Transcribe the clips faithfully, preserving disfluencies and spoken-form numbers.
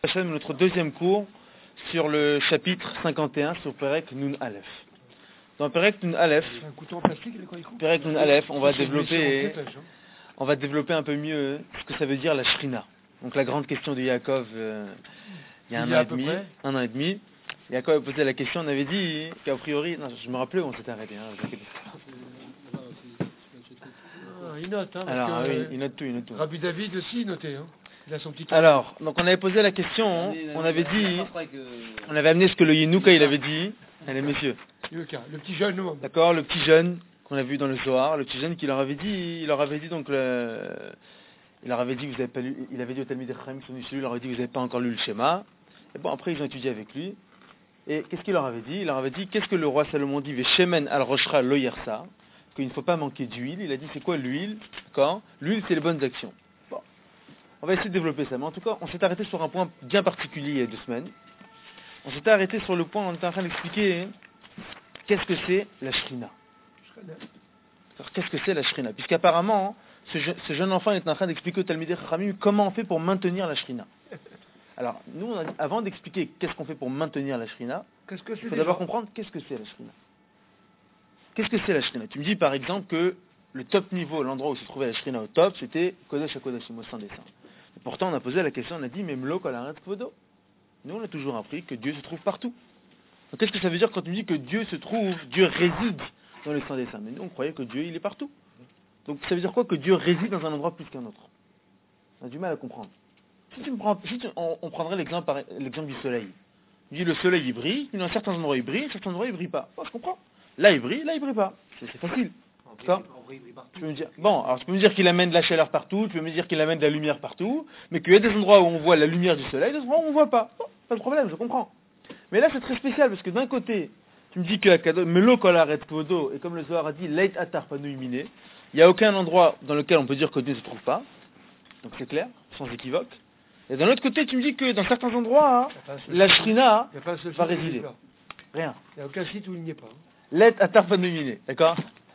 Notre deuxième cours sur le chapitre cinquante et un sur Perek Nun Aleph. Dans Perek Nun Aleph, Perek Nun Aleph, on va développer, on va développer un peu mieux ce que ça veut dire la Shrina. Donc la grande question de Yaakov, euh, il y a un an et demi, un an et demi, Yaakov a posé la question, on avait dit qu'a priori, non, je me rappelais où on s'était arrêté. Hein, ah, il note, hein, Alors parce que, oui, il note tout, il note tout. Rabbi David aussi noté, hein. Il a son petit Alors, donc on avait posé la question, on avait dit, on avait amené ce que le Yenouka il avait dit, allez messieurs. Le petit jeune, non. D'accord, le petit jeune qu'on a vu dans le Zohar, le petit jeune qui leur avait dit, il leur avait dit donc le, il leur avait dit que vous avez pas lu, il avait dit au Talmid Echraim qui sont venus chez lui, il leur avait dit que vous n'avez pas encore lu le schéma. Et bon après ils ont étudié avec lui. Et qu'est-ce qu'il leur avait dit? Il leur avait dit qu'est-ce que le roi Salomon dit Veshemen al roshra lo yersa, qu'il ne faut pas manquer d'huile. Il a dit c'est quoi l'huile? D'accord, l'huile c'est les bonnes actions. On va essayer de développer ça, mais en tout cas, on s'est arrêté sur un point bien particulier il y a deux semaines. On s'était arrêté sur le point, on était en train d'expliquer qu'est-ce que c'est la Shrina. Qu'est-ce que c'est la Shrina? Puisqu'apparemment, ce, je, ce jeune enfant est en train d'expliquer au Talmidei Chachamim comment on fait pour maintenir la Shrina. Alors, nous, on a dit, avant d'expliquer qu'est-ce qu'on fait pour maintenir la Shrina, il faut d'abord comprendre qu'est-ce que c'est la Shrina. Qu'est-ce que c'est la Shrina? Tu me dis par exemple que le top niveau, l'endroit où se trouvait la Shrina au top, c'était Kodesh HaKodashim, au Saint des Saints. Et pourtant, on a posé la question, on a dit, même l'eau kol haaretz kvodo. Nous, on a toujours appris que Dieu se trouve partout. Donc, qu'est-ce que ça veut dire quand tu me dis que Dieu se trouve, Dieu réside dans le Saint des Saints? Mais nous, on croyait que Dieu, il est partout. Donc, ça veut dire quoi que Dieu réside dans un endroit plus qu'un autre? On a du mal à comprendre. Si, tu me prends, si tu, on, on prendrait l'exemple, par, l'exemple du soleil. Tu dis, le soleil, il brille, dans un certain endroit, il brille, dans un certain endroit, il brille pas. Oh, je comprends. Là, il brille, là, il brille pas. C'est, c'est facile. D'accord? Tu peux me dire, bon, alors tu peux me dire qu'il amène de la chaleur partout, tu peux me dire qu'il amène de la lumière partout, mais qu'il y a des endroits où on voit la lumière du soleil, d'autres endroits où on ne voit pas. Bon, pas de problème, je comprends. Mais là, c'est très spécial, parce que d'un côté, tu me dis que Melo kol haaretz kvodo, et comme le Zohar a dit, Leit atar panu imine, il n'y a aucun endroit dans lequel on peut dire que Dieu ne se trouve pas. Donc c'est clair, sans équivoque. Et d'un autre côté, tu me dis que dans certains endroits, hein, la Shrina va résider. Rien. Il n'y a aucun site où il n'y est pas. Leit atar panu imine, d'accord?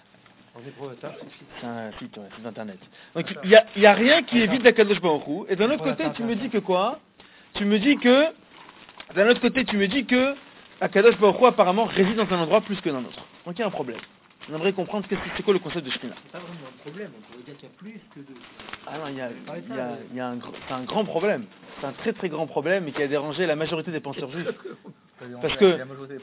C'est un site, ouais, c'est internet. Donc il n'y a, y a rien qui évite d'Akadosh Baruch Hu. Et d'un autre côté, tu me dis que quoi? Tu me dis que, d'un autre côté, tu me dis que Akadosh Baruch Hu apparemment réside dans un endroit plus que dans un autre. Donc il y a un problème. On aimerait comprendre ce que c'est, c'est quoi le concept de Shrina. C'est pas vraiment un problème, on pourrait dire qu'il y a plus que de... Ah non, il y a, il y a, il y a un, c'est un grand problème. C'est un très très grand problème et qui a dérangé la majorité des penseurs juifs. Parce que...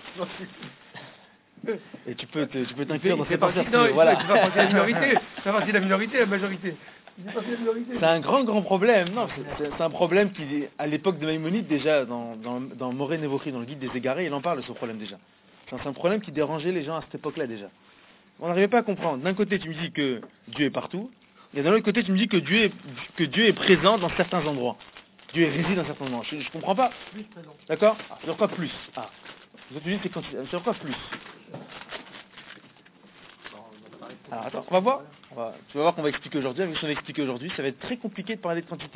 Et tu peux, te, tu peux t'inclure dans ces penseurs. Voilà. C'est pas partie de la minorité, c'est partie de la minorité, la majorité. C'est un grand, grand problème. Non, c'est, c'est un problème qui, à l'époque de Maïmonide, déjà, dans, dans, dans Moré Nevochi, dans le guide des égarés, il en parle de ce problème déjà. C'est un problème qui dérangeait les gens à cette époque-là déjà. On n'arrivait pas à comprendre. D'un côté, tu me dis que Dieu est partout, et d'un autre côté, tu me dis que Dieu est, que Dieu est présent dans certains endroits. Dieu réside dans certains endroits. Je ne comprends pas. D'accord? C'est quoi plus? Ah. Tu dis c'est, quand, c'est quoi plus? Alors attends, on va voir. On va, tu vas voir qu'on va expliquer aujourd'hui. Avec ce qu'on va expliquer aujourd'hui, ça va être très compliqué de parler de quantité.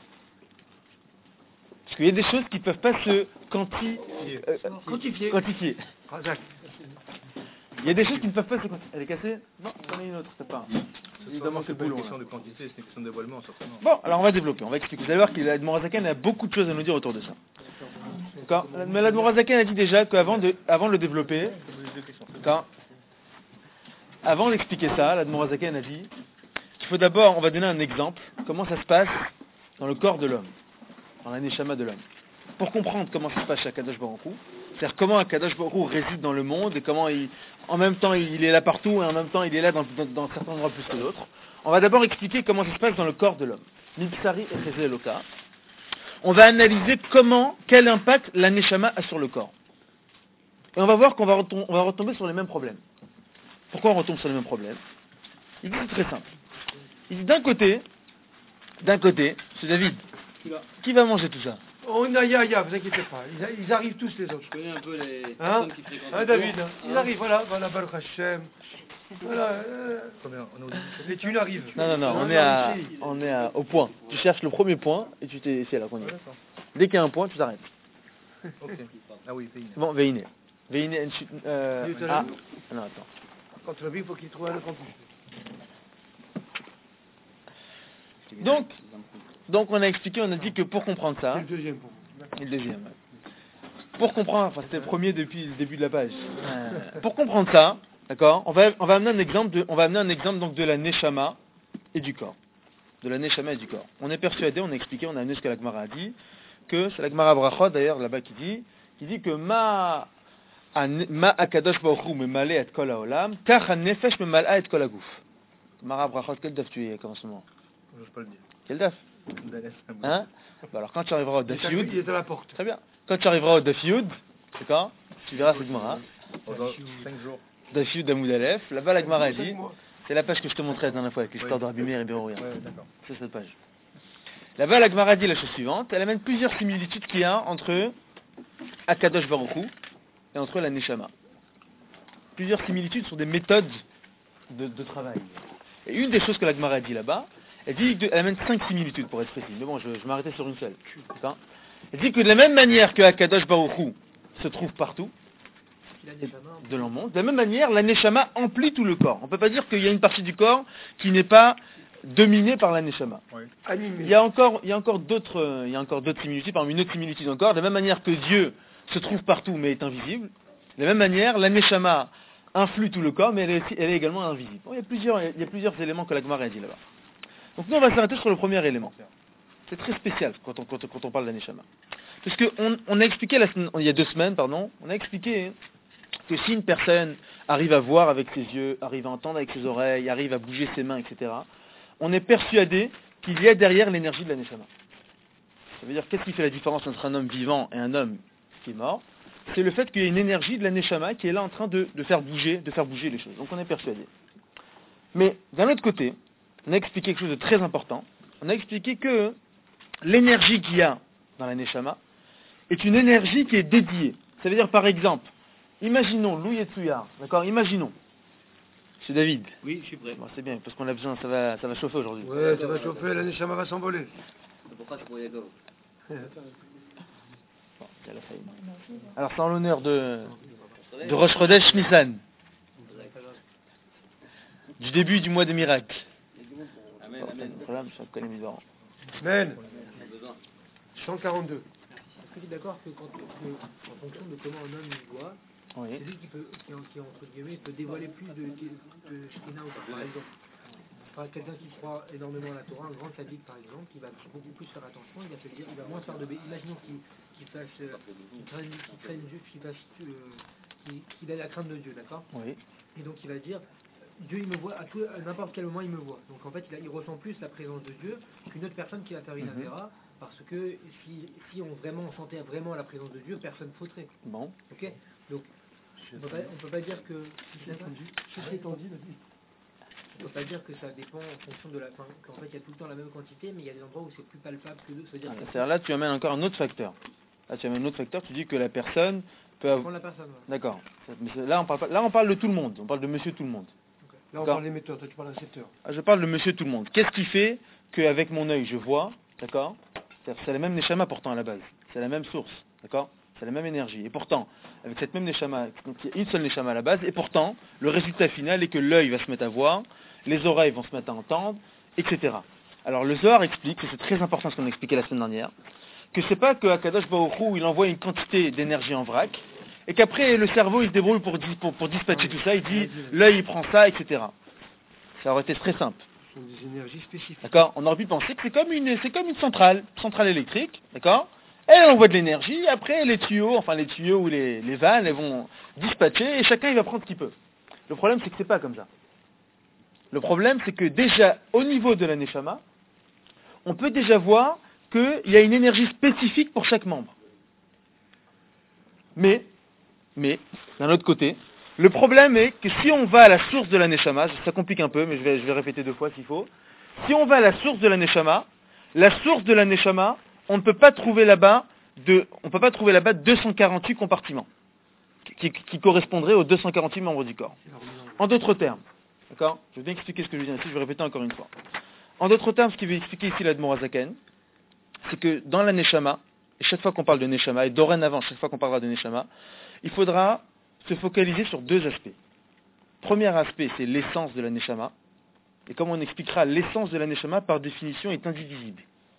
Parce qu'il y a des choses qui ne peuvent pas se quanti, euh, quantifier. quantifier. Il y a des choses qui ne peuvent pas se quantifier. Elle est cassée? Non, j'en ai une autre, c'est pas. Évidemment, c'est pas une question de quantité, c'est une question de dévoilement, certainement. Bon, alors on va développer, on va expliquer. Vous allez voir que l'Admor HaZaken a beaucoup de choses à nous dire autour de ça. D'accord? Mais l'Admor HaZaken a dit déjà qu'avant de, avant de le développer, d'accord, avant d'expliquer ça, l'Admor HaZaken a dit qu'il faut d'abord, on va donner un exemple, comment ça se passe dans le corps de l'homme, dans la neshama de l'homme. Pour comprendre comment ça se passe chez Akadosh Baruch Hu, c'est-à-dire comment Akadosh Baruch Hu réside dans le monde et comment il, en même temps il est là partout et en même temps il est là dans, dans, dans certains endroits plus que d'autres. On va d'abord expliquer comment ça se passe dans le corps de l'homme. Mipsari et Chesed Eloka. On va analyser comment, quel impact la neshama a sur le corps. Et on va voir qu'on va, retom- on va retomber sur les mêmes problèmes. Pourquoi on retombe sur les mêmes problèmes? Il dit c'est très simple. Il dit d'un côté, d'un côté, c'est David, qui va manger tout ça? On a ya ya, vous inquiétez pas, ils, ils arrivent tous les autres. Je connais un peu les hein personnes qui fréquentent. Hein, David, hein ils arrivent, voilà, voilà, Baruch Hashem. Voilà, euh, les thunes arrivent. Non, non, non, on est, à, on est à, au point. Tu cherches le premier point et tu t'es, c'est là qu'on y est. Dès qu'il y a un point, tu t'arrêtes. Ok. Ah oui, Veine. Bon, Veine. Veine, euh, ah, non, attends. Quand le il faut qu'il trouve un autre en plus. Donc, donc on a expliqué, on a dit que pour comprendre ça, c'est le deuxième point. Et le deuxième. Ouais. Pour comprendre, enfin c'était le premier depuis le début de la page. Euh, pour comprendre ça, d'accord, on va, on va amener un exemple, de, on va amener un exemple donc de la neshama et du corps. De la neshama et du corps. On est persuadé, on a expliqué, on a amené ce que la Gemara a dit, que c'est la Gemara Brachot d'ailleurs là-bas qui dit, qui dit que ma ma akadosh baruch hu memale et kol haolam, kach hanefesh memala et kol haguf. Gemara Brachot, quel daf tu es comme ce moment? Je n'ose pas le dire. Quel daf? Hein? Bah alors quand tu arriveras au daf Yud, Il est à la porte. très bien. Quand tu arriveras au daf Yud, d'accord, tu verras cette Gemara. Pendant cinq jours. Daf Yud d'Amoud Aleph, là-bas la Gemara a dit, c'est la page que je te montrais la dernière fois avec l'histoire Oui. de Rabbi Meir et Beroria. Ouais, d'accord. C'est cette page. Là-bas, la Gemara dit la chose suivante. Elle amène plusieurs similitudes qu'il y a entre Akadosh Baruch Hu et entre la Neshama. Plusieurs similitudes sur des méthodes de, de travail. Et une des choses que la Gemara dit là-bas, elle dit qu'elle amène cinq similitudes pour être précis. Mais bon, je, je m'arrêtais sur une seule. D'accord ? Elle dit que de la même manière que Akadosh Baruch Hu se trouve partout, de leur monde, de la même manière, la Neshama emplit tout le corps. On ne peut pas dire qu'il y a une partie du corps qui n'est pas dominée par la Neshama. Oui. Il y a encore, il y a encore d'autres, euh, il y a encore d'autres similitudes, parmi une autre similitude encore, de la même manière que Dieu se trouve partout mais est invisible, de la même manière, la Neshama influe tout le corps mais elle est, elle est également invisible. Bon, il y a plusieurs, il y a plusieurs éléments que la Gemara a dit là-bas. Donc nous on va s'arrêter sur le premier élément. C'est très spécial quand on, quand, quand on parle de la Neshama. Parce qu'on on a expliqué la semaine, il y a deux semaines, pardon, on a expliqué que si une personne arrive à voir avec ses yeux, arrive à entendre avec ses oreilles, arrive à bouger ses mains, et cetera, on est persuadé qu'il y a derrière l'énergie de la Neshama. Ça veut dire, qu'est-ce qui fait la différence entre un homme vivant et un homme qui est mort? C'est le fait qu'il y a une énergie de la Neshama qui est là en train de, de faire bouger, de faire bouger les choses. Donc on est persuadé. Mais d'un autre côté, on a expliqué quelque chose de très important. On a expliqué que l'énergie qu'il y a dans la Neshama est une énergie qui est dédiée. Ça veut dire, par exemple, imaginons, Lou Yetsuyar, d'accord, imaginons, c'est David. Oui, je suis prêt. Bon, c'est bien, parce qu'on a besoin, ça va, ça va chauffer aujourd'hui. Ouais, ça va chauffer, la Neshama va s'envoler. C'est pour ça que c'est pour Yaakov. Bon, il y a la faille. Alors c'est en l'honneur de, de Rosh Chodesh Nissan, du début du mois des miracles. Amen, Bon, amen. problème, je suis un collègue vivant. Semaine, On a besoin. cent quarante-deux. Est-ce que tu es d'accord que, quand, que en fonction de comment un homme il voit, Oui. c'est lui qui peut, qui, qui, entre guillemets, peut dévoiler plus de, de, de Shekhinah ou pas, par exemple. Enfin, quelqu'un qui croit énormément à la Torah, un grand sadique par exemple, qui va beaucoup plus faire attention, il va se dire, il va moins faire de bêtises. Imaginons qu'il qu'il fasse, euh, qu'il craigne, qu'il craigne Dieu, qu'il fasse, euh, qu'il qu'il ait la crainte de Dieu, d'accord? Oui. Et donc il va dire, Dieu il me voit, à, tout, à n'importe quel moment il me voit. Donc en fait il, a, il ressent plus la présence de Dieu qu'une autre personne qui va faire une Mhm. avéra, parce que si, si on vraiment on sentait vraiment la présence de Dieu, personne ne faudrait. Bon. Ok? Donc on peut pas, on peut pas dire que on peut pas dire que ça dépend en fonction de la fin, qu'en fait il y a tout le temps la même quantité, mais il y a des endroits où c'est plus palpable que d'autres. C'est-à-dire Ah, que c'est-à-dire là, tu amènes encore un autre facteur. Là, tu amènes un autre facteur, tu dis que la personne peut ça avoir... dépend de la personne. ouais. D'accord. Mais c'est- Là, on parle pas... là, on parle de tout le monde. On parle de monsieur tout le monde. Là, on D'accord. parle d'émetteur, toi tu parles récepteur. Ah, je parle de monsieur tout le monde. Qu'est-ce qui fait qu'avec mon œil, je vois, d'accord? C'est-à-dire, c'est la même neshama pourtant à la base. C'est la même source, d'accord? C'est la même énergie. Et pourtant, avec cette même neshama, donc il y a une seule neshama à la base, et pourtant, le résultat final est que l'œil va se mettre à voir, les oreilles vont se mettre à entendre, et cetera. Alors le Zohar explique, et c'est très important ce qu'on a expliqué la semaine dernière, que c'est pas que Akadosh Baruch Hu, il envoie une quantité d'énergie en vrac, et qu'après le cerveau il se débrouille pour, dis- pour, pour dispatcher tout ça, il dit l'œil il prend ça, et cetera. Ça aurait été très simple. Ce sont des énergies spécifiques. D'accord? On aurait pu penser que c'est comme une, c'est comme une centrale, centrale électrique, d'accord? Elle envoie de l'énergie, après les tuyaux, enfin les tuyaux ou les, les vannes, elles vont dispatcher et chacun il va prendre ce qu'il peut. Le problème c'est que c'est pas comme ça. Le problème c'est que déjà au niveau de la Neshama, on peut déjà voir qu'il y a une énergie spécifique pour chaque membre. Mais, mais, d'un autre côté, le problème est que si on va à la source de la Neshama, ça complique un peu, mais je vais, je vais répéter deux fois s'il faut. Si on va à la source de la Neshama, la source de la Neshama, on ne peut pas trouver là-bas de, on peut pas trouver là-bas deux cent quarante-huit compartiments qui, qui, qui correspondraient aux deux cent quarante-huit membres du corps. En d'autres termes, d'accord? Je vais bien expliquer ce que je viens ici, je vais répéter encore une fois. En d'autres termes, ce qu'il veut expliquer ici l'Admor Hazaken, c'est que dans la Neshama, et chaque fois qu'on parle de Neshama, et dorénavant, chaque fois qu'on parlera de Neshama, il faudra se focaliser sur deux aspects. Premier aspect, c'est l'essence de la Neshama. Et comme on expliquera, l'essence de la Neshama, par définition, est indivisible.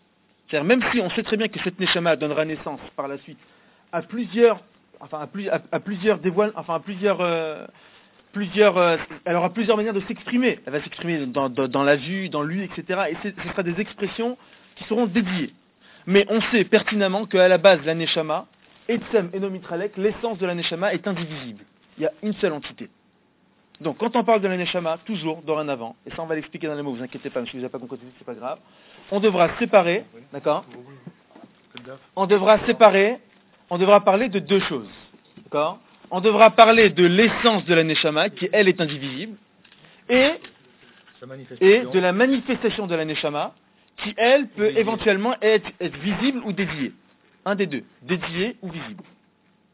C'est-à-dire même si on sait très bien que cette Neshama donnera naissance par la suite à plusieurs, enfin à, plus, à, à plusieurs dévoiles, enfin à plusieurs, euh, plusieurs, euh, elle aura plusieurs manières de s'exprimer. Elle va s'exprimer dans, dans, dans la vue, dans lui, et cetera. Et ce sera des expressions qui seront dédiées. Mais on sait pertinemment qu'à la base, la Neshama, Etzem Enomitralek, l'essence de la Neshama est indivisible. Il y a une seule entité. Donc quand on parle de la Neshama, toujours, dorénavant, et ça on va l'expliquer dans les mots, vous inquiétez pas, mais si vous n'avez pas compris, c'est pas grave, on devra séparer, d'accord ? On devra séparer, on devra parler de deux choses, d'accord ? On devra parler de l'essence de la Neshama, qui elle est indivisible, et, et de la manifestation de la Neshama, qui elle peut éventuellement être, être visible ou dédiée. Un des deux, dédié ou visible. D'accord ?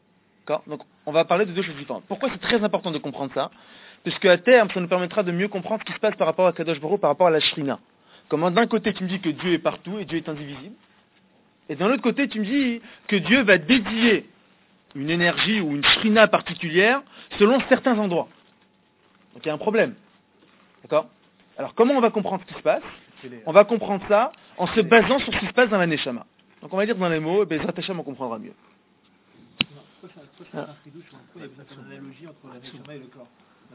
Donc on va parler de deux choses différentes. Pourquoi c'est très important de comprendre ça ? Parce qu'à terme, ça nous permettra de mieux comprendre ce qui se passe par rapport à Kadosh Baruch Hu, par rapport à la Shrina. Comment d'un côté tu me dis que Dieu est partout et Dieu est indivisible, et d'un autre côté tu me dis que Dieu va dédier une énergie ou une Shrina particulière selon certains endroits. Donc il y a un problème. D'accord ? Alors comment on va comprendre ce qui se passe ? On va comprendre ça en se basant sur ce qui se passe dans la Neshama. Donc on va dire dans les mots, et Bezrat Hashem on comprendra mieux. Pourquoi faire un fridouche, pourquoi il y a besoin de faire une analogie entre la Neshama et le corps ?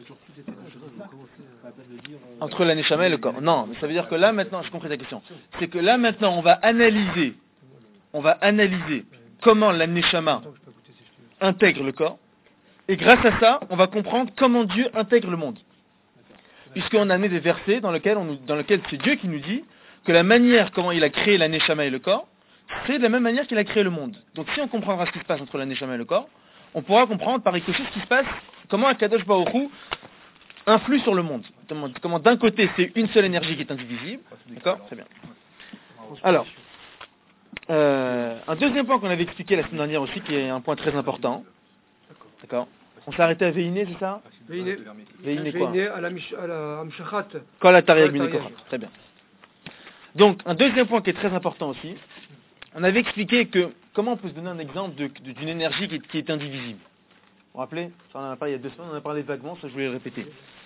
Entre la Neshama et le corps. Non, mais ça veut dire que là maintenant, je comprends ta question. C'est que là maintenant, on va analyser, on va analyser comment la Neshama intègre le corps, et grâce à ça, on va comprendre comment Dieu intègre le monde. Puisqu'on a amené des versets dans lesquels, on nous, dans lesquels c'est Dieu qui nous dit que la manière comment il a créé la Neshama et le corps, c'est de la même manière qu'il a créé le monde. Donc si on comprendra ce qui se passe entre la Neshama et le corps, on pourra comprendre par ricochet ce qui se passe, comment Akadosh Baruch Hu influe sur le monde. Comment d'un côté c'est une seule énergie qui est indivisible. D'accord ? Très bien. Alors, euh, un deuxième point qu'on avait expliqué la semaine dernière aussi, qui est un point très important. D'accord ? On s'est arrêté à Veiné, c'est ça ? Veiné. Veiné quoi ? Veiné à la Amshachat. Kol HaTariag Bnei Korach. Très bien. Donc, un deuxième point qui est très important aussi, on avait expliqué que comment on peut se donner un exemple de, de, d'une énergie qui est, qui est indivisible. Vous vous rappelez ? Ça, on en a parlé il y a deux semaines, on en a parlé vaguement, ça je voulais le répéter.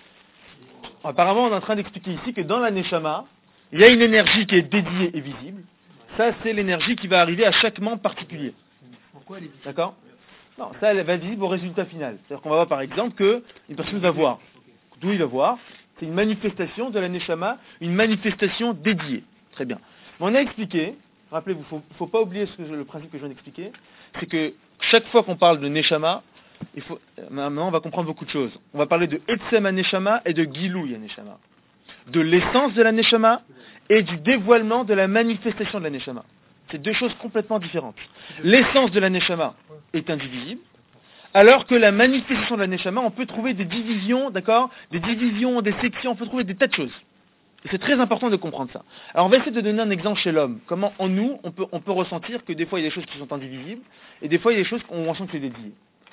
Apparemment, on est en train d'expliquer ici que dans la Neshama, il y a une énergie qui est dédiée et visible. Ça, c'est l'énergie qui va arriver à chaque membre particulier. Pourquoi elle est visible ? D'accord ? Non, ça, elle va être visible au résultat final. C'est-à-dire qu'on va voir par exemple qu'une personne va voir. D'où il va voir ? C'est une manifestation de la Neshama, une manifestation dédiée. Très bien. Mais on a expliqué, rappelez-vous, il ne faut pas oublier ce que je, le principe que je viens d'expliquer, c'est que chaque fois qu'on parle de Neshama, il faut, maintenant on va comprendre beaucoup de choses. On va parler de Etzem HaNeshama et de Gilou HaNeshama. De l'essence de la Neshama et du dévoilement de la manifestation de la Neshama. C'est deux choses complètement différentes. L'essence de la Neshama est indivisible, alors que la manifestation de la Neshama, on peut trouver des divisions, d'accord ? Des divisions, des sections, on peut trouver des tas de choses. Et c'est très important de comprendre ça. Alors on va essayer de donner un exemple chez l'homme. Comment en nous, on peut, on peut ressentir que des fois il y a des choses qui sont indivisibles, et des fois il y a des choses qu'on ressent que c'est dédié.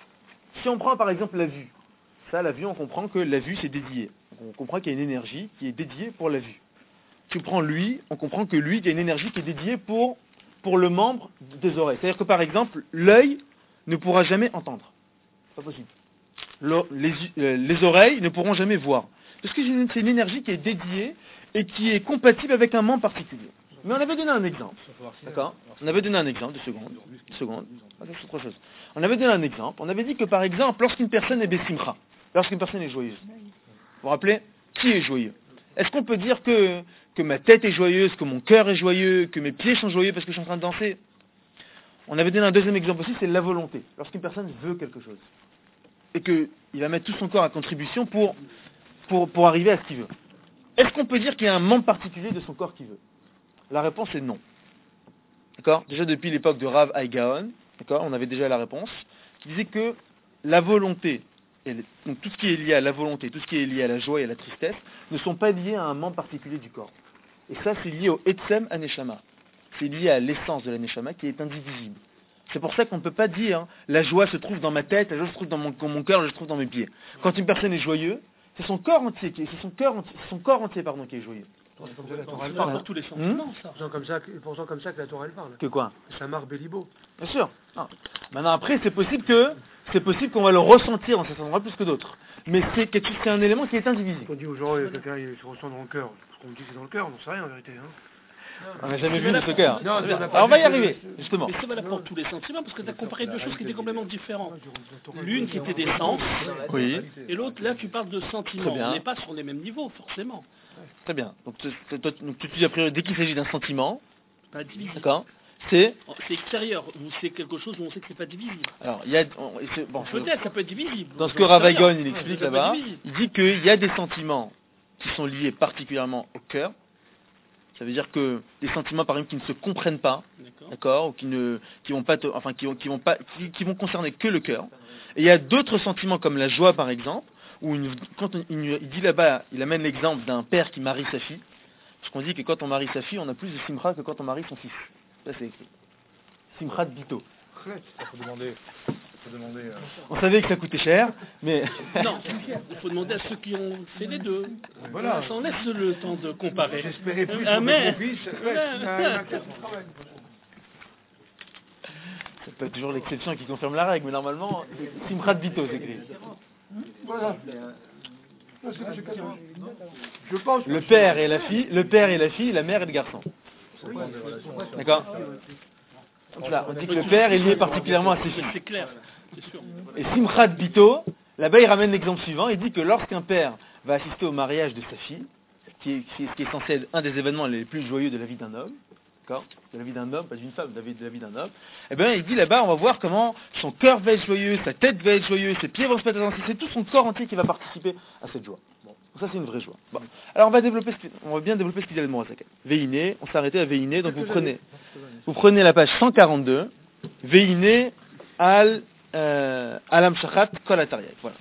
Si on prend par exemple la vue, ça la vue on comprend que la vue c'est dédié. On comprend qu'il y a une énergie qui est dédiée pour la vue. Tu prends l'ouïe, on comprend que l'ouïe, il y a une énergie qui est dédiée pour, pour le membre des oreilles. C'est-à-dire que par exemple, l'œil ne pourra jamais entendre. C'est pas possible. Le, les, euh, les oreilles ne pourront jamais voir. Parce que c'est une, c'est une énergie qui est dédiée et qui est compatible avec un membre particulier. Mais on avait donné un exemple. D'accord ? On avait donné un exemple, deux secondes. Deux secondes. Ah, c'est autre chose. On avait donné un exemple. On avait dit que par exemple, lorsqu'une personne est bessimcha, lorsqu'une personne est joyeuse, vous vous rappelez ? Qui est joyeux ? Est-ce qu'on peut dire que, que ma tête est joyeuse, que mon cœur est joyeux, que mes pieds sont joyeux parce que je suis en train de danser ? On avait donné un deuxième exemple aussi, c'est la volonté. Lorsqu'une personne veut quelque chose et qu'il va mettre tout son corps à contribution pour, pour, pour arriver à ce qu'il veut. Est-ce qu'on peut dire qu'il y a un membre particulier de son corps qui veut ? La réponse est non. D'accord ? Déjà depuis l'époque de Rav Haïgaon, d'accord, on avait déjà la réponse, qui disait que la volonté, et les, donc tout ce qui est lié à la volonté, tout ce qui est lié à la joie et à la tristesse, ne sont pas liés à un membre particulier du corps. Et ça, c'est lié au Etzem HaNeshama. C'est lié à l'essence de la Neshama qui est indivisible. C'est pour ça qu'on ne peut pas dire hein, la joie se trouve dans ma tête, la joie se trouve dans mon, dans mon cœur, la joie se trouve dans mes pieds. Quand une personne est joyeuse, c'est son corps entier qui est, c'est son corps entier, c'est son corps entier pardon, qui est joyeux. C'est comme ça que la Torah elle Dans parle. tous les sens. Hmm Non, ça. C'est comme ça, que- pour gens comme ça que la Torah elle parle. Que quoi ? Shamar Belibo. Bien sûr. Non. Maintenant après, c'est possible que c'est possible qu'on va le ressentir en certains endroits plus que d'autres. Mais c'est quelque chose, c'est un élément qui est indivisible. On dit aux gens, il y a quelqu'un il se ressent dans le cœur. Ce qu'on dit c'est dans le cœur, on n'en sait rien en vérité. Hein. On n'a jamais vu de ce cœur. Non, on n'a pas Alors on va y vu que arriver, le- justement. Mais c'est valable pour tous les sentiments, parce que tu as comparé deux choses qui étaient complètement différentes. L'une qui était des sens, Oui, et l'autre, là, tu parles de sentiments. Très bien. On n'est pas sur les mêmes niveaux, forcément. très bien. Donc, tu- tu- toi, donc tu te dis a priori, dès qu'il s'agit d'un sentiment, Pas divisible. d'accord, c'est... Oh, c'est extérieur, ou c'est quelque chose où on sait que c'est pas divisible. Alors, il y a... on- et c'est- bon, je- Peut-être, ça peut être divisible. dans ce que J'en sais rien. Ravagon, il explique Ça peut être là-bas, divisible. il dit qu'il y a des sentiments qui sont liés particulièrement au cœur. Ça veut dire que des sentiments, par exemple, qui ne se comprennent pas, D'accord. d'accord, ou qui ne, qui vont pas, te- enfin, qui vont, qui vont pas, qui, qui vont concerner que le cœur. Et il y a d'autres sentiments comme la joie, par exemple, où une- quand on- une- il dit là-bas, il amène l'exemple d'un père qui marie sa fille, parce qu'on dit que quand on marie sa fille, on a plus de simra que quand on marie son fils. Ça c'est écrit. Simra de Bito. Il faut demander. Il faut demander euh, On savait que ça coûtait cher, mais Non, il faut demander à ceux qui ont fait les deux. Voilà. Ça en laisse le temps de comparer. J'espérais plus Ah, pour mais- mon fils. Ouais, il a- il a quatre travail. c'est pas toujours l'exception qui confirme la règle, mais normalement, Simra de Bito, c'est écrit. Voilà. Non, c'est- c'est quatre. Je pense que Le père et la fille, le père et la fille, la mère et le garçon. D'accord. Donc là, on dit que le père est lié particulièrement à ses filles. C'est clair, c'est sûr. Et Simchat Bito, là-bas il ramène l'exemple suivant, il dit que lorsqu'un père va assister au mariage de sa fille, qui est, qui est- qui est censé être un des événements les plus joyeux de la vie d'un homme, d'accord, de la vie d'un homme, pas d'une femme, de la vie, de la vie d'un homme, eh bien il dit là-bas, on va voir comment son cœur va être joyeux, sa tête va être joyeuse, ses pieds vont se mettre à danser, c'est tout son corps entier qui va participer à cette joie. Bon, ça c'est une vraie joie. Bon. Alors on va développer, ce qui- on va bien développer ce qu'il dit à l'Admorazaken. Veiné, on s'est arrêté à Veiné, donc vous prenez, vous prenez la page cent quarante-deux, Veiné al euh, Alam Shachat Kol Atariak. Voilà.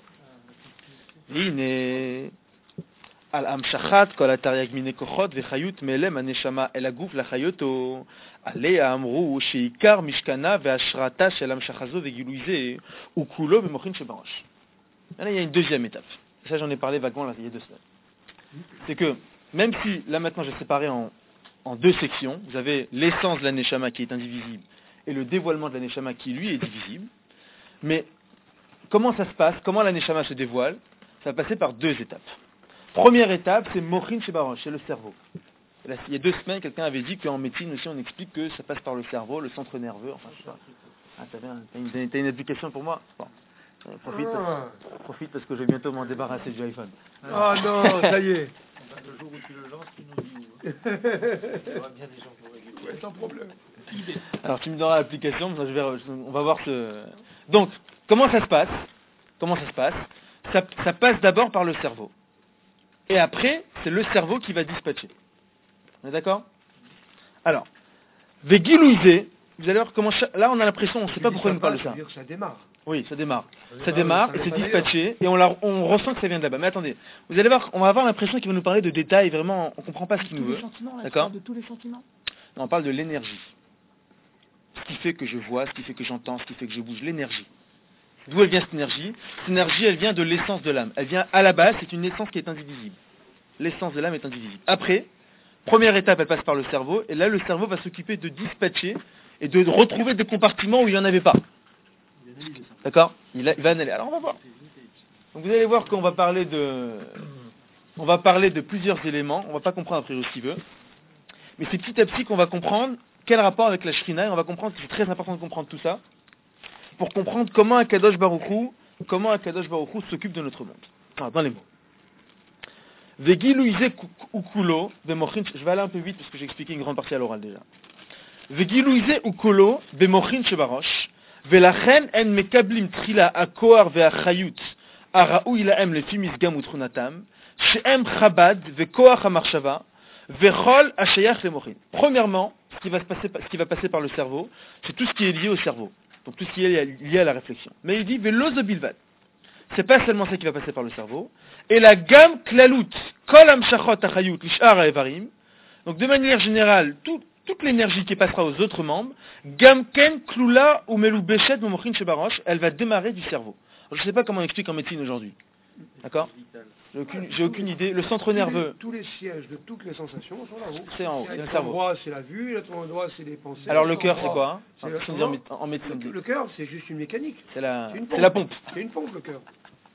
Veiné al Am Shachat Kol Atariak Mine Kochot Vechayut Melem Aneshama El Aguf Lachayoto Alea Amru Sheikar Mishkana Veashrata Shel Am Shachazo Vegiluize Ukulo Bemochin Shebarosh. Là, il y a une deuxième étape. Ça, j'en ai parlé vaguement là, il y a deux semaines. C'est que, même si, là maintenant, j'ai séparé en, en deux sections, vous avez l'essence de la Neshama qui est indivisible et le dévoilement de la Neshama qui, lui, est divisible. Mais, comment ça se passe? Comment la Neshama se dévoile? Ça va passer par deux étapes. Première étape, c'est Mochin Shebarosh, c'est le cerveau. Et là, il y a deux semaines, quelqu'un avait dit qu'en médecine aussi, on explique que ça passe par le cerveau, le centre nerveux, enfin, je sais pas. Ah, t'as bien- t'as une, t'as une application pour moi? Bon. Profite, Ah. profite parce que je vais bientôt m'en débarrasser du iPhone. Ah non, ça y est. Le jour où tu le lances, tu nous dis où. Ouais, sans problème. Alors tu me donneras l'application, je vais, on va voir ce... Donc, comment ça se passe? Comment ça se passe? ça, ça passe d'abord par le cerveau. Et après, c'est le cerveau qui va dispatcher. On est d'accord? Alors, Vegilouisé, vous allez voir comment... cha- Là, on a l'impression, on ne sait pas pourquoi il nous parle de ça. Ça démarre. Oui, ça démarre. Ça Ça démarre démarre, et c'est ça va dispatché et on, la- on ressent que ça vient de là-bas. Mais attendez, vous allez voir, on va avoir l'impression qu'il va nous parler de détails, vraiment, on ne comprend pas ce qu'il nous veut. D'accord? De tous les sentiments. Non, on parle de l'énergie. Ce qui fait que je vois, ce qui fait que j'entends, ce qui fait que je bouge, l'énergie. D'où elle vient cette énergie? Cette énergie, elle vient de l'essence de l'âme. Elle vient à la base, c'est une essence qui est indivisible. L'essence de l'âme est indivisible. Après, première étape, elle passe par le cerveau, et là, le cerveau va s'occuper de dispatcher et de retrouver des compartiments où il n'y en avait pas. D'accord? il, a- il va analyser. Alors, on va voir. Donc, vous allez voir qu'on va parler de... On va parler de plusieurs éléments. On ne va pas comprendre après ce qu'il veut. Mais c'est petit à petit qu'on va comprendre quel rapport avec la Shrina, et on va comprendre que c'est très important de comprendre tout ça, pour comprendre comment Akadosh Baruch Hu, comment Akadosh Baruch Hu s'occupe de notre monde. Ah, dans les mots. Vegilouise ukulo, bemochin, je vais aller un peu vite parce que j'ai expliqué une grande partie à l'oral déjà. Vegilouise ukulo, bemochin shebarosh, velachen en mekablim trila akoar veachayut, araou ilaem lefimis gamutrunatam, sheem chabad vekoach hamarshava, vechol hashayach lemochin. Premièrement, ce qui va se passer, ce qui va passer par le cerveau, c'est tout ce qui est lié au cerveau. Donc tout ce qui est lié à la réflexion. Mais il dit veloz bilvad. C'est pas seulement ça qui va passer par le cerveau. Et la gamme klalut, kol amshachot achayut lishar haevarim. Donc de manière générale, tout, toute l'énergie qui passera aux autres membres, gam ken klula ou melou beshet momochin shebarosh, elle va démarrer du cerveau. Alors, je ne sais pas comment on explique en médecine aujourd'hui. D'accord? J'ai aucune, j'ai aucune idée. Le centre Tous les- nerveux, Tous les sièges de toutes les sensations sont là-haut. c'est en haut, À c'est le l'autre cerveau. endroit, c'est la vue, l'autre endroit, c'est les pensées. Alors le l'autre cœur, c'est endroit, quoi hein c'est En- le- si on dit en mé- En médecine, Le, le cœur, c'est juste une mécanique. c'est la, C'est une c'est la pompe. C'est une pompe, le cœur.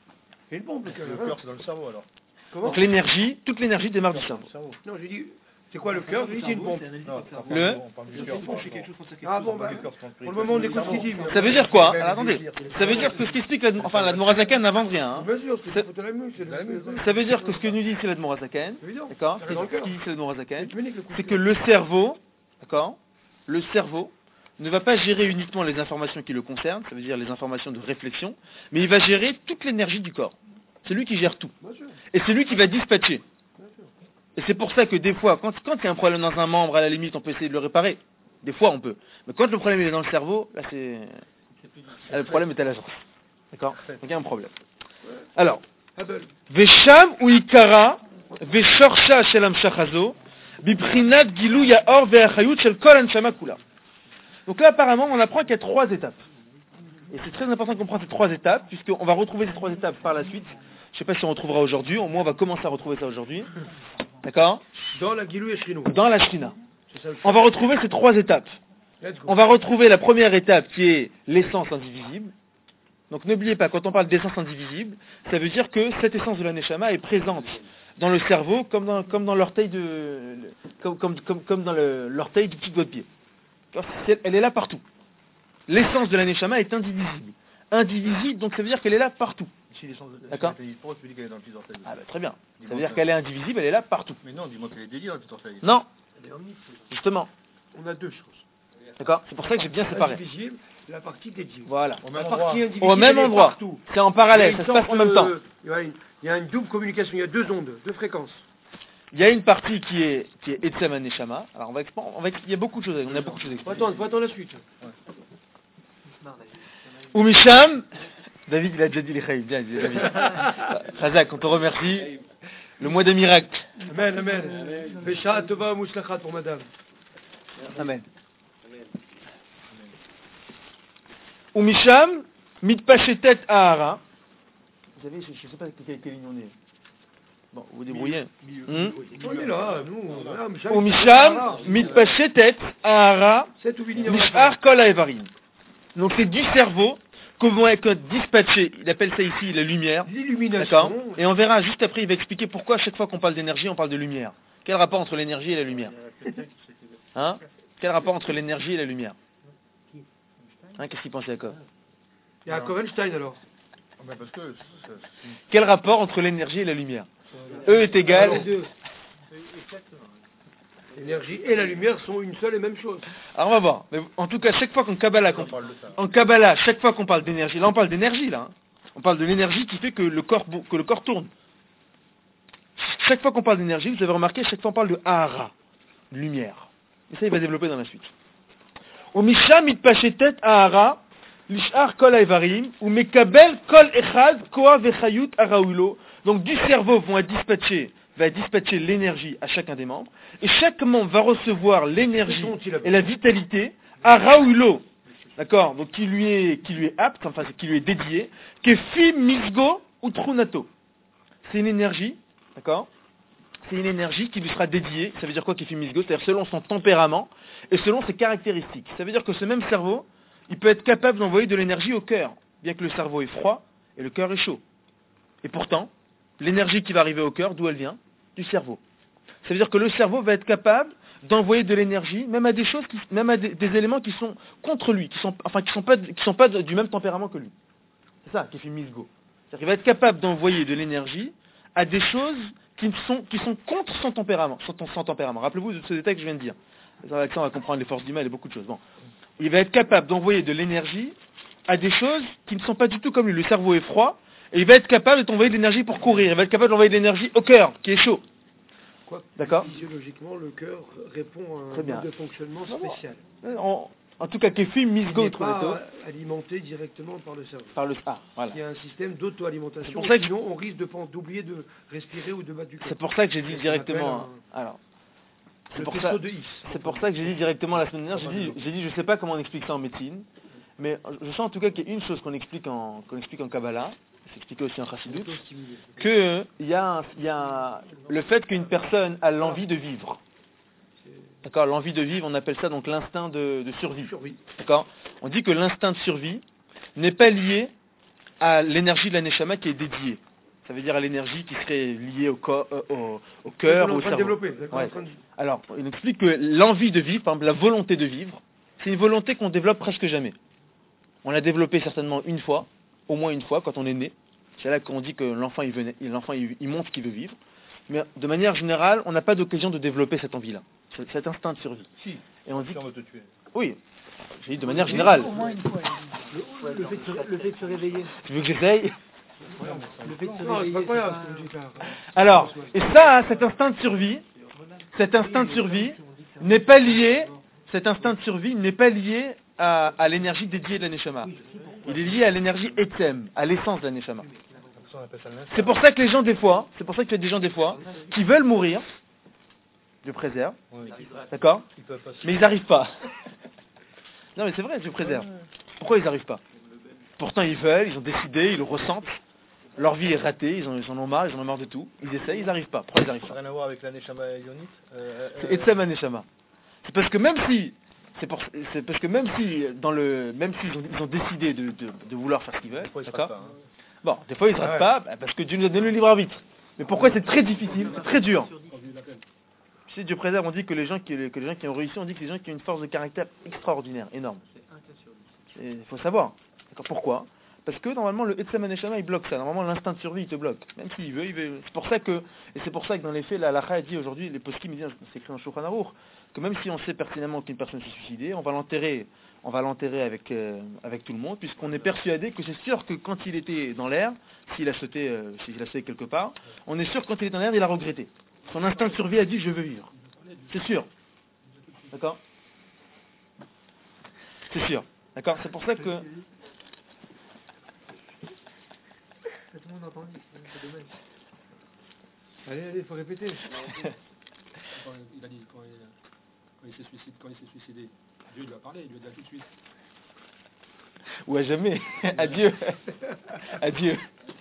C'est une pompe, le cœur. Le hein. cœur, c'est dans le cerveau alors. Comment Donc l'énergie, toute l'énergie démarre du cerveau. Le cerveau. Non, j'ai dit, C'est quoi le cœur? Lui, c'est une pompe. Le Ah bon, bah, pour le moment, on écoute ce qu'il dit. mais- Ça veut dire quoi? Alors attendez, ça veut dire que ce qu'explique la, enfin la Mourazakan n'invente rien. Hein. Bien sûr, c'est C'est- faut te la mue, c'est de la mue. Ça veut dire que ce que nous dit c'est la Mourazakan, Évidemment. d'accord? Ça Ce reste dans le cœur. qui dit c'est la Mourazakan, Tu me niques le coup de c'est cœur. que le cerveau, d'accord? Le cerveau ne va pas gérer uniquement les informations qui le concernent, ça veut dire les informations de réflexion, mais il va gérer toute l'énergie du corps. C'est lui qui gère tout. Bien sûr, Et c'est lui qui va dispatcher. bien sûr. Et c'est pour ça que des fois, quand, quand il y a un problème dans un membre, à la limite, on peut essayer de le réparer. Des fois, on peut. Mais quand le problème il est dans le cerveau, là, c'est... là, le problème est à l'agence. D'accord? Donc il y a un problème. Alors, Abel. Vesham ou Ikara, Veshorsha Shelam Shachazo, Biprinat Gilou Yaor Veachayut Shel Kol Anshama Kula. Donc là, apparemment, on apprend qu'il y a trois étapes. Et c'est très important de comprendre ces trois étapes, puisqu'on va retrouver ces trois étapes par la suite. Je ne sais pas si on retrouvera aujourd'hui, au moins on va commencer à retrouver ça aujourd'hui. D'accord? Dans la Gilou et Shrino. Dans la Shrina. C'est ça le On va retrouver ces trois étapes. Let's go. On va retrouver la première étape qui est l'essence indivisible. Donc n'oubliez pas, quand on parle d'essence indivisible, ça veut dire que cette essence de la Neshama est présente dans le cerveau comme dans, comme dans l'orteil de, comme, comme, comme, comme dans le- l'orteil du petit doigt de pied. C'est- Elle est là partout. L'essence de la Neshama est indivisible. Indivisible, donc ça veut dire qu'elle est là partout. Si l'essence de D'accord. pourquoi tu dis qu'elle est dans le petit orteil? Ah bah, très bien. Ça veut dire qu'elle est indivisible, elle est là partout. Mais non, dis-moi qu'elle est dédiée dans le petit orteil. Non, justement. On a deux choses. D'accord. C'est pour ça que j'ai bien séparé. Indivisible, la partie dédiée. Voilà. Au La même endroit. partie indivisible, Au même elle est endroit. partout. C'est en Il y parallèle, a ça une se passe sorte en même de- temps. Il y a une- il y a une double communication, il y a deux ondes, deux fréquences. Il y a une partie qui est qui est Etzem Neshama. Alors on va, expo- on va ex- il y a beaucoup de choses, on a beaucoup de choses à Faut expliquer. attendre, faut attendre la suite. Ou Misham, David il a déjà dit les Chaïm, bien dit David. Khazak, on te remercie. Le mois des miracles. Amen, amen. Fesha tova mouchlachat pour madame. Amen. Ou Misham, mitpachetet ahara. Vous savez, je ne sais pas quelle, quelle ligne on est. Bon, vous vous débrouillez. Hmm? On est là, nous. Voilà, Michel, Ou Misham, mitpachetet ahara. sept ou huit lignes. Nishar kol haevarim. Donc c'est du cerveau que vont être dispatchés, il appelle ça ici la lumière, L'illumination. d'accord? Et on verra juste après, il va expliquer pourquoi à chaque fois qu'on parle d'énergie, on parle de lumière. Quel rapport entre l'énergie et la lumière? Hein? Quel rapport entre l'énergie et la lumière? Hein, qu'est-ce qu'il pense Jacob? Il y a Kovenstein alors. Ah ben parce que ça- ça- Quel rapport entre l'énergie et la lumière? E est Les égal... deux. L'énergie et la lumière sont une seule et même chose. Alors on va voir. Mais en tout cas, chaque fois qu'en Kabbalah, qu'on- on parle de ça. en Kabbalah, chaque fois qu'on parle d'énergie, là on parle d'énergie là. hein. On parle de l'énergie qui fait que le corps bou- que le corps tourne. Chaque fois qu'on parle d'énergie, vous avez remarqué, chaque fois on parle de Ahara, de lumière. Et ça il va développer dans la suite. Au Misham mitpachetet Ahara, lishar kol haevarim, ou mekabel kol echad koa vechayut araulo. Donc du cerveau vont être dispatchés, va dispatcher l'énergie à chacun des membres, et chaque membre va recevoir l'énergie et la vitalité à Raoulo, d'accord, donc qui lui est qui lui est apte, enfin qui lui est dédié, kefi misgo ou trunato. C'est une énergie, d'accord, c'est une énergie qui lui sera dédiée. Ça veut dire quoi kefi misgo? C'est-à-dire selon son tempérament et selon ses caractéristiques. Ça veut dire que ce même cerveau, il peut être capable d'envoyer de l'énergie au cœur, bien que le cerveau est froid et le cœur est chaud. Et pourtant, l'énergie qui va arriver au cœur, d'où elle vient? Du cerveau. Ça veut dire que le cerveau va être capable d'envoyer de l'énergie, même à des choses, qui, même à des, des éléments qui sont contre lui, qui sont, enfin, qui sont pas, qui sont pas de- du même tempérament que lui. C'est ça qui fait Misgo. C'est-à-dire qu'il va être capable d'envoyer de l'énergie à des choses qui sont, qui sont contre son tempérament, son, son tempérament. Rappelez-vous de ce détail que je viens de dire. Avec ça, on va comprendre les forces du mal et beaucoup de choses. Bon. Il va être capable d'envoyer de l'énergie à des choses qui ne sont pas du tout comme lui. Le cerveau est froid, et il va être capable d'envoyer de l'énergie pour courir. Il va être capable d'envoyer de l'énergie au cœur, qui est chaud. Quoi, D'accord. Physiologiquement, le cœur répond à un Très bien. mode de fonctionnement Non, non. spécial. En, en tout cas, Kefi, Il Misgo, n'est Trunato, pas alimenté directement par le cerveau. par le ah, voilà. Il y a un système d'auto-alimentation. C'est pour ça que- Sinon, on risque de pen- d'oublier de respirer ou de battre du cœur. C'est pour ça que j'ai dit C'est ce qu'on directement. appelle Alors, c'est Le pour faisceau ça. de Higgs. C'est pour ça que j'ai dit directement la semaine dernière. J'ai dit, j'ai dit, je sais pas comment on explique ça en médecine, mais je sens en tout cas qu'il y a une chose qu'on explique en, qu'on explique en Kabbalah, c'est expliqué aussi en Chassidut, Auto-stimulé. que il y a, un- il y a un- le fait qu'une personne a l'envie de vivre. D'accord, l'envie de vivre, on appelle ça donc l'instinct de, de survie. Survie. D'accord. On dit que l'instinct de survie n'est pas lié à l'énergie de la Neshama qui est dédiée. Ça veut dire à l'énergie qui serait liée au, co- euh, au, au cœur, On est en au train de cerveau. développer. d'accord, Ouais. en train de- Alors, il explique que l'envie de vivre, par exemple la volonté de vivre, c'est une volonté qu'on développe presque jamais. On l'a développée certainement une fois, au moins une fois, quand on est né. C'est là qu'on dit que l'enfant, il, venait, l'enfant il, il montre qu'il veut vivre. Mais de manière générale, on n'a pas d'occasion de développer cette envie-là, cet cet instinct de survie. Si, Et on dit, si on veut te tuer. oui, j'ai dit de manière générale. Au moins une fois. Le, le fait de se, le fait de se réveiller. Tu veux que j'essaye? Le fait de se Non, c'est réveiller. pas incroyable c'est ce que tu dis là. Alors, et ça, hein, cet instinct de survie, cet instinct de survie n'est pas lié, cet instinct de survie n'est pas lié à, à l'énergie dédiée de la Neshama. Il est lié à l'énergie Etzem, à l'essence de la Neshama. Ça, on appelle ça l'instinct. C'est pour ça que les gens des fois, c'est pour ça qu'il y a des gens des fois qui veulent mourir, Dieu préserve, Oui. d'accord, Ils peuvent pas se- mais ils n'arrivent pas. Non mais c'est vrai, Dieu préserve. Pourquoi ils n'arrivent pas? Pourtant ils veulent, ils ont décidé, ils le ressentent. Leur vie est ratée, ils en, ils en ont marre, ils en ont marre de tout. Ils essayent, ils n'arrivent pas. Pourquoi ils n'arrivent Ça pas? n'a rien à voir avec la Neshama Yonite. Euh, C'est euh, Etzem Haneshama. C'est parce que même si, c'est, pour, c'est parce que même si dans le, même s'ils ont, ils ont décidé de, de, de vouloir faire ce qu'ils veulent, Pourquoi ils se d'accord. ratent pas, hein. Bon, des fois ils ne se Ah ratent ouais. pas, bah, parce que Dieu nous a donné le libre arbitre. Mais pourquoi c'est très difficile, c'est très dur. Tu sais, Dieu préserve, on dit que les gens qui, que les gens qui ont réussi, on dit que les gens qui ont une force de caractère extraordinaire, énorme. Il faut savoir. D'accord. Pourquoi? Parce que normalement le Etzem Haneshama il bloque ça. Normalement l'instinct de survie il te bloque. Même s'il veut, il veut. C'est pour ça que, et c'est pour ça que dans les faits, la halakha a dit aujourd'hui, les poskim disent, c'est écrit dans Shulchan Aruch, que même si on sait pertinemment qu'une personne s'est suicidée, on va l'enterrer, on va l'enterrer avec, euh, avec tout le monde, puisqu'on est persuadé que c'est sûr que quand il était dans l'air, s'il a sauté, euh, s'il a sauté quelque part, on est sûr que quand il est dans l'air, il a regretté. Son instinct de survie a dit je veux vivre. C'est sûr. D'accord? C'est sûr. D'accord? C'est pour ça que. Tout le monde a entendu, c'est dommage. Allez, allez, il faut répéter. Quand il a dit quand il, quand il s'est suicidé, quand il s'est suicidé, Dieu lui a parlé, il lui a dit à tout de suite. Ou à jamais. Adieu. Adieu.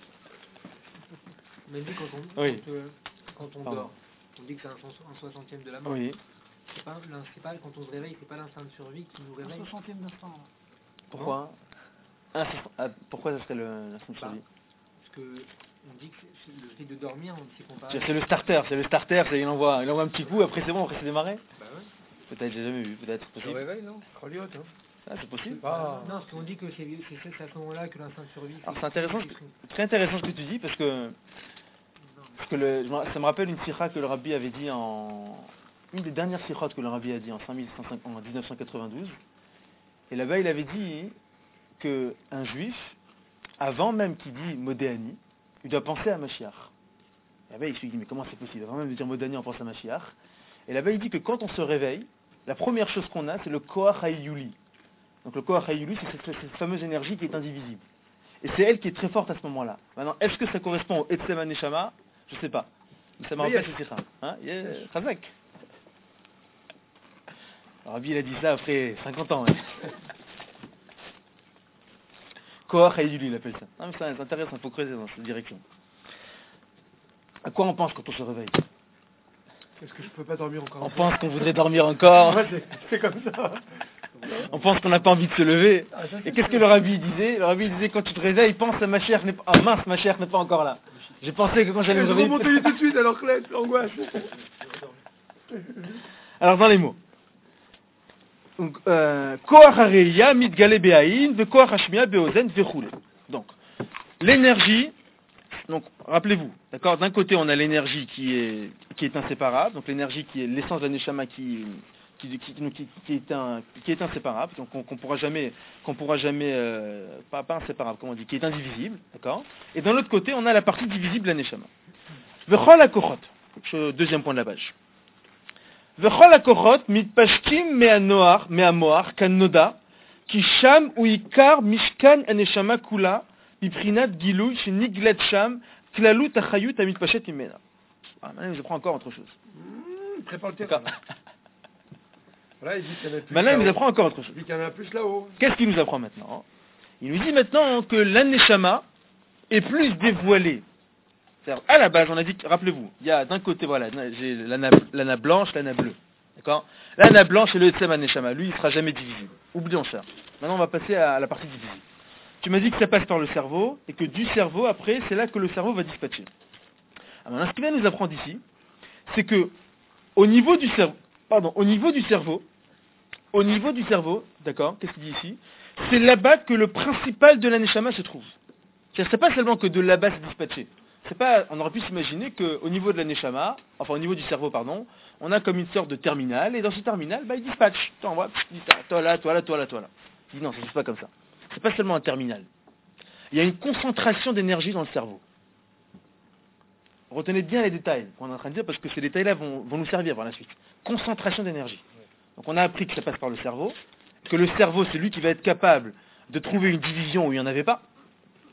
Même dit quand on, Oui. quand, euh, quand on Pardon. dort, on dit que c'est un, soix- un soixantième de la mort. Oui. C'est pas, l'in- c'est pas quand on se réveille, c'est pas l'instinct de survie qui nous Un réveille. soixantième d'instant. Pourquoi? Ah, c'est- ah, pourquoi ça serait le, l'instinct de survie? Parce que on dit que c'est- le fait de dormir, on c'est comparé. C'est le starter, c'est le starter, c'est- il envoie, il envoie un petit coup, après c'est bon, après c'est démarré. Bah ouais. Peut-être, j'ai jamais vu, peut-être, Je possible. réveille, non Croliote, hein. Ah, c'est possible. Ah. Non, parce qu'on dit que c'est, c'est, c'est à ce moment-là que l'instinct de survie. Alors c'est intéressant, ce- très intéressant ce que tu dis, parce que, parce que le, je me- ça me rappelle une sikha que le rabbi avait dit en, une des dernières sikhot que le rabbi a dit en, cinq mille cent cinq en dix-neuf cent quatre-vingt-douze. Et là-bas, il avait dit que un juif, avant même qu'il dit Modéani, il doit penser à Mashiach. Et là-bas, il se dit, mais comment c'est possible? Avant même de dire Modéani, on pense à Mashiach. Et là-bas, il dit que quand on se réveille, la première chose qu'on a, c'est le Koach HaYuli. Donc le Koach HaYuli, c'est cette, cette fameuse énergie qui est indivisible. Et c'est elle qui est très forte à ce moment-là. Maintenant, est-ce que ça correspond au Etzem Haneshama? Je ne sais pas. Mais ça me rappelle cette sikha. Hein? Yeah, Chazak. Alors, Rabbi, il a dit ça après cinquante ans. Ouais. Koach HaYuli, il appelle ça. Non, mais ça, c'est intéressant, il faut creuser dans cette direction. À quoi on pense quand on se réveille? Est-ce que je peux pas dormir encore? On pense qu'on voudrait dormir encore. Ouais, c'est, c'est comme ça. On pense qu'on n'a pas envie de se lever. Ah, ça, c'est Et qu'est-ce que le rabbi disait? Le rabbi disait quand tu te réveilles, pense à ma chère n'est pas. Ah mince, ma chère n'est pas encore là. J'ai pensé que quand j'allais me Je réveiller. remonte tout de suite alors Claire, l'angoisse. Alors dans les mots. Donc, euh, Koach hareya mitgale be'ayin ve koach hashmiya be'ozen ve'chule. Donc, l'énergie. Donc, rappelez-vous, d'accord. D'un côté, on a l'énergie qui est qui est inséparable. Donc l'énergie qui est l'essence de la neshama qui Qui, qui, qui, qui, est un, qui est inséparable, donc qu'on, qu'on pourra jamais, qu'on pourra jamais, euh, pas, pas inséparable, comment on dit, qui est indivisible, d'accord. Et d'un autre côté, on a la partie divisible, la neshama. V'chol hakochot, deuxième point de la page. V'chol hakochot mitpashtim me'anoar, me'amoar, kannoda, ki sham ou ikar mishkan aneshama kula, miprinat gilui, sheniglet sham, klalut achayut amitpashet imena. Ah, maintenant, je prends encore autre chose. Mmh, prépare le D'accord. terrain. Là, il dit qu'il y en a plus. Maintenant, il nous là-haut. apprend encore autre chose. Il dit qu'il y en a plus là-haut. Qu'est-ce qu'il nous apprend maintenant? Il nous dit maintenant que l'aneshama est plus dévoilé. C'est-à-dire, à la base, on a dit, rappelez-vous, il y a d'un côté, voilà, j'ai l'ana, l'ana blanche, l'ana bleue. D'accord? L'ana blanche est le Etzem Aneshama. Lui, il ne sera jamais divisible. Oublions ça. Maintenant, on va passer à la partie divisible. tu m'as dit que ça passe par le cerveau, et que du cerveau, après, c'est là que le cerveau va dispatcher. Alors maintenant, ce qu'il vient nous apprendre ici, c'est que au niveau du cerveau, pardon, au niveau du cerveau, au niveau du cerveau, d'accord, qu'est-ce qu'il dit ici? C'est là-bas que le principal de la neshama se trouve. C'est pas seulement que de là-bas c'est dispatché. C'est pas, on aurait pu s'imaginer qu'au niveau de la neshama, enfin au niveau du cerveau, pardon, on a comme une sorte de terminal, et dans ce terminal, bah, il dispatche. Toi, on voit, toi là, toi là, toi là, toi là. Il dit non, ça ne se fait pas comme ça. C'est pas seulement un terminal. Il y a une concentration d'énergie dans le cerveau. Retenez bien les détails qu'on est en train de dire, parce que ces détails-là vont, vont nous servir par la suite. Concentration d'énergie. Donc on a appris que ça passe par le cerveau, que le cerveau, c'est lui qui va être capable de trouver une division où il n'y en avait pas. D'accord ?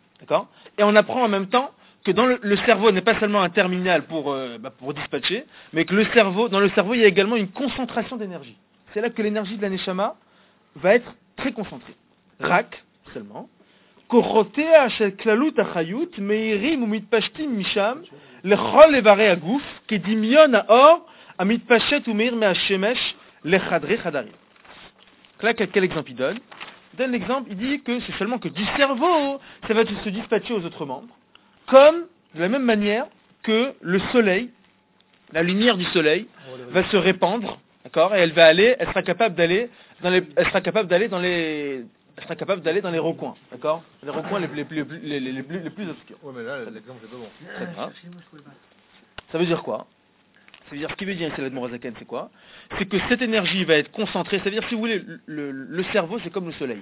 Et on apprend en même temps que dans le, le cerveau n'est pas seulement un terminal pour, euh, bah, pour dispatcher, mais que le cerveau, dans le cerveau, il y a également une concentration d'énergie. C'est là que l'énergie de la neshama va être très concentrée. Rak, seulement. Korotea shel klalut achayut, meirim ou mitpashtim misham, lechol levare agouf, kedimion haor, amitpashet ou meir me'ashemesh, lechadre chadarim. Là, quel exemple il donne? Il donne l'exemple, il dit que c'est seulement que du cerveau, ça va se dispatcher aux autres membres, comme de la même manière que le soleil, la lumière du soleil, va se répandre, d'accord, et elle va aller, elle sera capable d'aller dans les, elle sera capable d'aller dans les, elle sera capable d'aller dans les recoins, d'accord, les recoins les, les, les, les, les, les, plus, les plus obscurs. Ouais, mais là, l'exemple c'est pas bon. Très bien. Ça veut dire quoi? Ça veut dire, ce qui veut dire ici l'Admor HaZaken, c'est quoi? C'est que cette énergie va être concentrée. Ça veut dire, si vous voulez, le, le, le cerveau, c'est comme le soleil.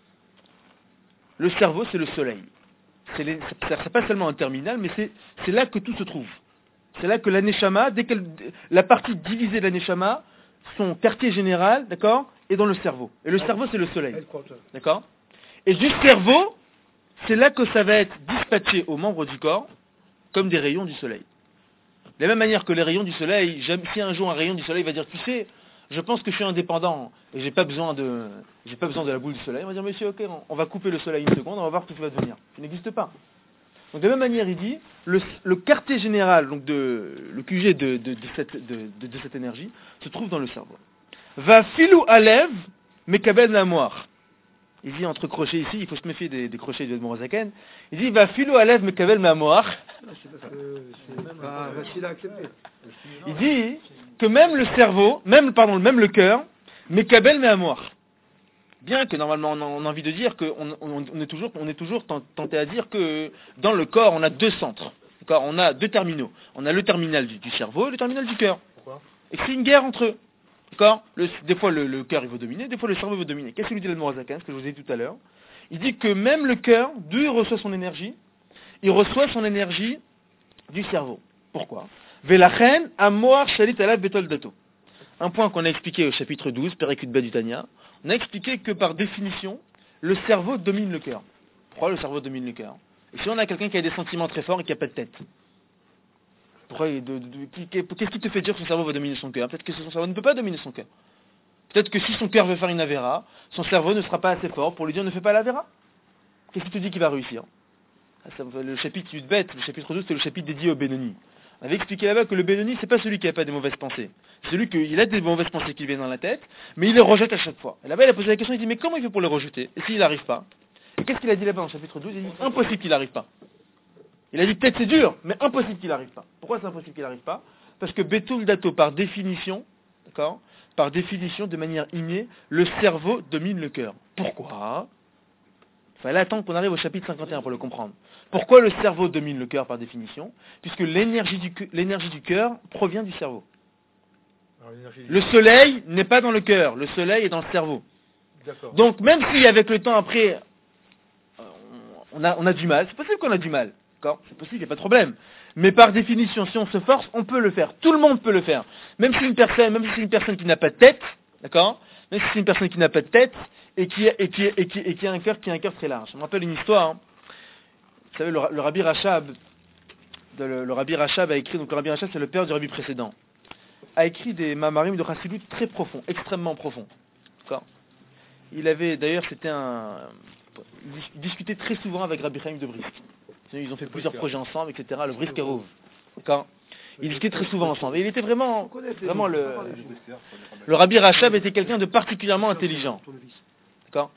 Le cerveau, c'est le soleil. C'est les, c'est pas seulement un terminal, mais c'est, c'est là que tout se trouve. C'est là que la neshama, dès qu'elle, la partie divisée de la neshama, son quartier général, d'accord, est dans le cerveau. Et le cerveau, c'est le soleil. D'accord? Et du cerveau, c'est là que ça va être dispatché aux membres du corps, comme des rayons du soleil. De la même manière que les rayons du soleil, si un jour un rayon du soleil va dire, tu sais, je pense que je suis indépendant et j'ai pas besoin de, j'ai pas besoin de la boule du soleil, on va dire, monsieur, ok, on va couper le soleil une seconde, on va voir ce qui va devenir. Ça n'existe pas. Donc de la même manière, il dit, le, le quartier général, donc de, le Q G de, de, de, cette, de, de, de cette énergie, se trouve dans le cerveau. Va filou alev, mekabel la moire. Il dit entre crochets ici, il faut se méfier des, des crochets du Admor HaZaken. Il dit, va filou alev, mekabel ma moire. Il dit que même le cerveau, même, pardon, même le cœur, mekabel ma moire. Bien que normalement on a envie de dire qu'on on, on est toujours, on est toujours tenté à dire que dans le corps on a deux centres, d'accord, on a deux terminaux, on a le terminal du, du cerveau et le terminal du cœur. Pourquoi? Et que c'est une guerre entre eux, d'accord. Le, des fois le, le cœur il veut dominer, des fois le cerveau veut dominer. Qu'est-ce que lui dit l'Admor HaZaken, ce que je vous ai dit tout à l'heure? Il dit que même le cœur, d'où il reçoit son énergie, il reçoit son énergie du cerveau. Pourquoi? Velachen amoar shalit alav betol dato. Un point qu'on a expliqué au chapitre douze, Perek Yud Bet du Tanya. On a expliqué que par définition, le cerveau domine le cœur. Pourquoi le cerveau domine le cœur? Et si on a quelqu'un qui a des sentiments très forts et qui n'a pas de tête, pourquoi, de, de, de, qu'est-ce qui te fait dire que son cerveau va dominer son cœur? Peut-être que son cerveau ne peut pas dominer son cœur. Peut-être que si son cœur veut faire une avéra, son cerveau ne sera pas assez fort pour lui dire ne fais pas l'avéra. Qu'est-ce qui te dit qu'il va réussir? Le chapitre Yud Bet, le chapitre douze, c'est le chapitre dédié au Benoni. On avait expliqué là-bas que le Benoni, c'est pas celui qui n'a pas des mauvaises pensées. C'est celui qui a des mauvaises pensées qui viennent dans la tête, mais il les rejette à chaque fois. Et là-bas, il a posé la question, il dit, mais comment il fait pour les rejeter? Et s'il n'arrive pas? Et qu'est-ce qu'il a dit là-bas dans le chapitre douze? Il dit, impossible qu'il n'arrive pas. Il a dit, peut-être c'est dur, mais impossible qu'il n'arrive pas. Pourquoi c'est impossible qu'il n'arrive pas? Parce que Betul Dato, par définition, d'accord, par définition, de manière innée, le cerveau domine le cœur. Pourquoi? Il fallait attendre qu'on arrive au chapitre cinquante et un pour le comprendre. Pourquoi le cerveau domine le cœur par définition? Puisque l'énergie du, l'énergie du cœur provient du cerveau. Alors, le soleil n'est pas dans le cœur, le soleil est dans le cerveau. D'accord. Donc même si avec le temps après, on a, on a du mal, c'est possible qu'on a du mal, d'accord, c'est possible, il n'y a pas de problème. Mais par définition, si on se force, on peut le faire. Tout le monde peut le faire. Même si une personne, même si c'est une personne qui n'a pas de tête, d'accord, même si c'est une personne qui n'a pas de tête et qui, et qui, et qui, et qui a un cœur qui a un cœur très large. Je me rappelle une histoire. Hein. Vous savez, le, le Rabbi Rachab, de, le, le Rabbi Rachab a écrit, donc le Rabbi Rachab c'est le père du Rabbi précédent, a écrit des mamarim de Chassidut très profonds, extrêmement profonds. D'accord. Il avait, d'ailleurs, c'était un, il discutait très souvent avec Rabbi Chaim de Brisk. Ils ont fait plusieurs projets ensemble, et cetera. Le Brisk Arov. D'accord. Ils discutaient très souvent ensemble. Et il était vraiment, vraiment le, le Rabbi Rachab était quelqu'un de particulièrement intelligent. D'accord.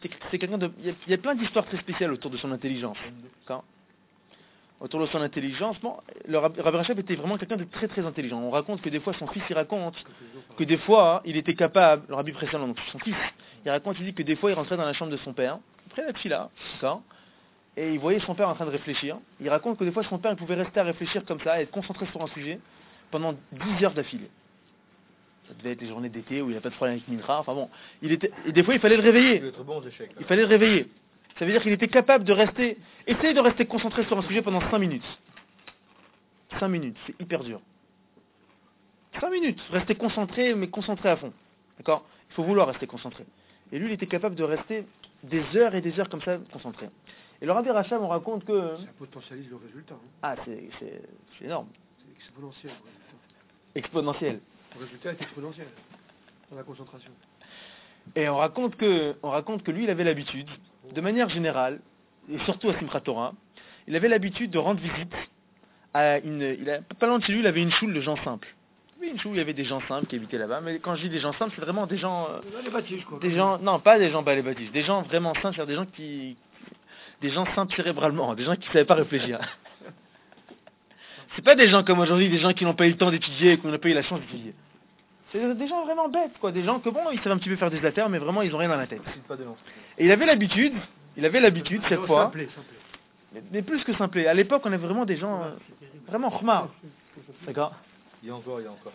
c'était c'est quelqu'un de... Il y, a, il y a plein d'histoires très spéciales autour de son intelligence. D'accord. Autour de son intelligence, bon, le Rabbi Rachab était vraiment quelqu'un de très très intelligent. On raconte que des fois, son fils, il raconte que des fois, il était capable, le Rabbi précédent, donc son fils, il raconte, il dit que des fois, il rentrait dans la chambre de son père, après la tfila, d'accord, et il voyait son père en train de réfléchir. Il raconte que des fois, son père, il pouvait rester à réfléchir comme ça, et être concentré sur un sujet, pendant dix heures d'affilée. Ça devait être les journées d'été où il n'y a pas de problème avec Minra, enfin bon, il était, et des fois, il fallait le réveiller. Il être bon aux échecs. Il fallait le réveiller. Ça veut dire qu'il était capable de rester, essayer de rester concentré sur un sujet pendant cinq minutes. cinq minutes, c'est hyper dur. cinq minutes, rester concentré, mais concentré à fond. D'accord? Il faut vouloir rester concentré. Et lui, il était capable de rester des heures et des heures comme ça, concentré. Et le Rabbi Rachab, on raconte que... Ça potentialise le résultat. Hein. Ah, c'est, c'est, c'est énorme. C'est exponentiel. Le résultat. Exponentiel. Le résultat est exponentiel dans la concentration. Et on raconte que, on raconte que lui, il avait l'habitude, de manière générale, et surtout à Simchat Torah, il avait l'habitude de rendre visite à une... Il a, pas loin de chez lui, il avait une choule de gens simples. Oui, une choule où il y avait des gens simples qui habitaient là-bas, mais quand je dis des gens simples, c'est vraiment des gens... euh, Les bâtisses, quoi. des gens, non, pas des gens balébatistes, des gens vraiment simples, c'est-à-dire des gens qui... Des gens simples cérébralement, des gens qui ne savaient pas réfléchir. C'est pas des gens comme aujourd'hui, des gens qui n'ont pas eu le temps d'étudier, qui n'ont pas eu la chance d'étudier. C'est des gens vraiment bêtes, quoi, des gens que bon, ils savent un petit peu faire des affaires, mais vraiment, ils n'ont rien dans la tête. Pas de nom. Et il avait l'habitude, il avait l'habitude, cette Non, fois... simplé, simplé. Mais, mais plus que simplé. À l'époque, on avait vraiment des gens, euh, vraiment khmar. D'accord. Il y a encore, il y a encore.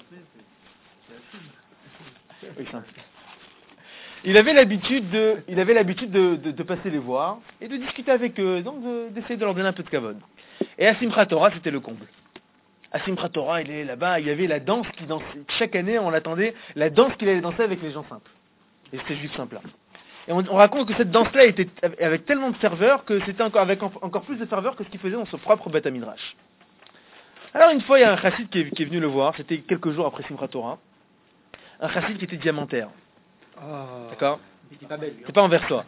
Oui, simple. Il avait l'habitude de, il avait l'habitude de, de, de passer les voir et de discuter avec eux, donc de- d'essayer de leur donner un peu de kavod. Et à Simchat Torah, c'était le comble. À Simchat Torah, il est là-bas, il y avait la danse qui dansait. Chaque année, on l'attendait, la danse qu'il allait danser avec les gens simples. Et c'était juste simple là. Et on, on raconte que cette danse-là était avec tellement de ferveur que c'était encore avec en- encore plus de ferveur que ce qu'il faisait dans son propre Beth Midrash. Alors une fois, il y a un chassid qui est, qui est venu le voir, c'était quelques jours après Simchat Torah, un chassid qui était diamantaire, Ah. d'accord? C'était pas belle. C'est pas envers toi.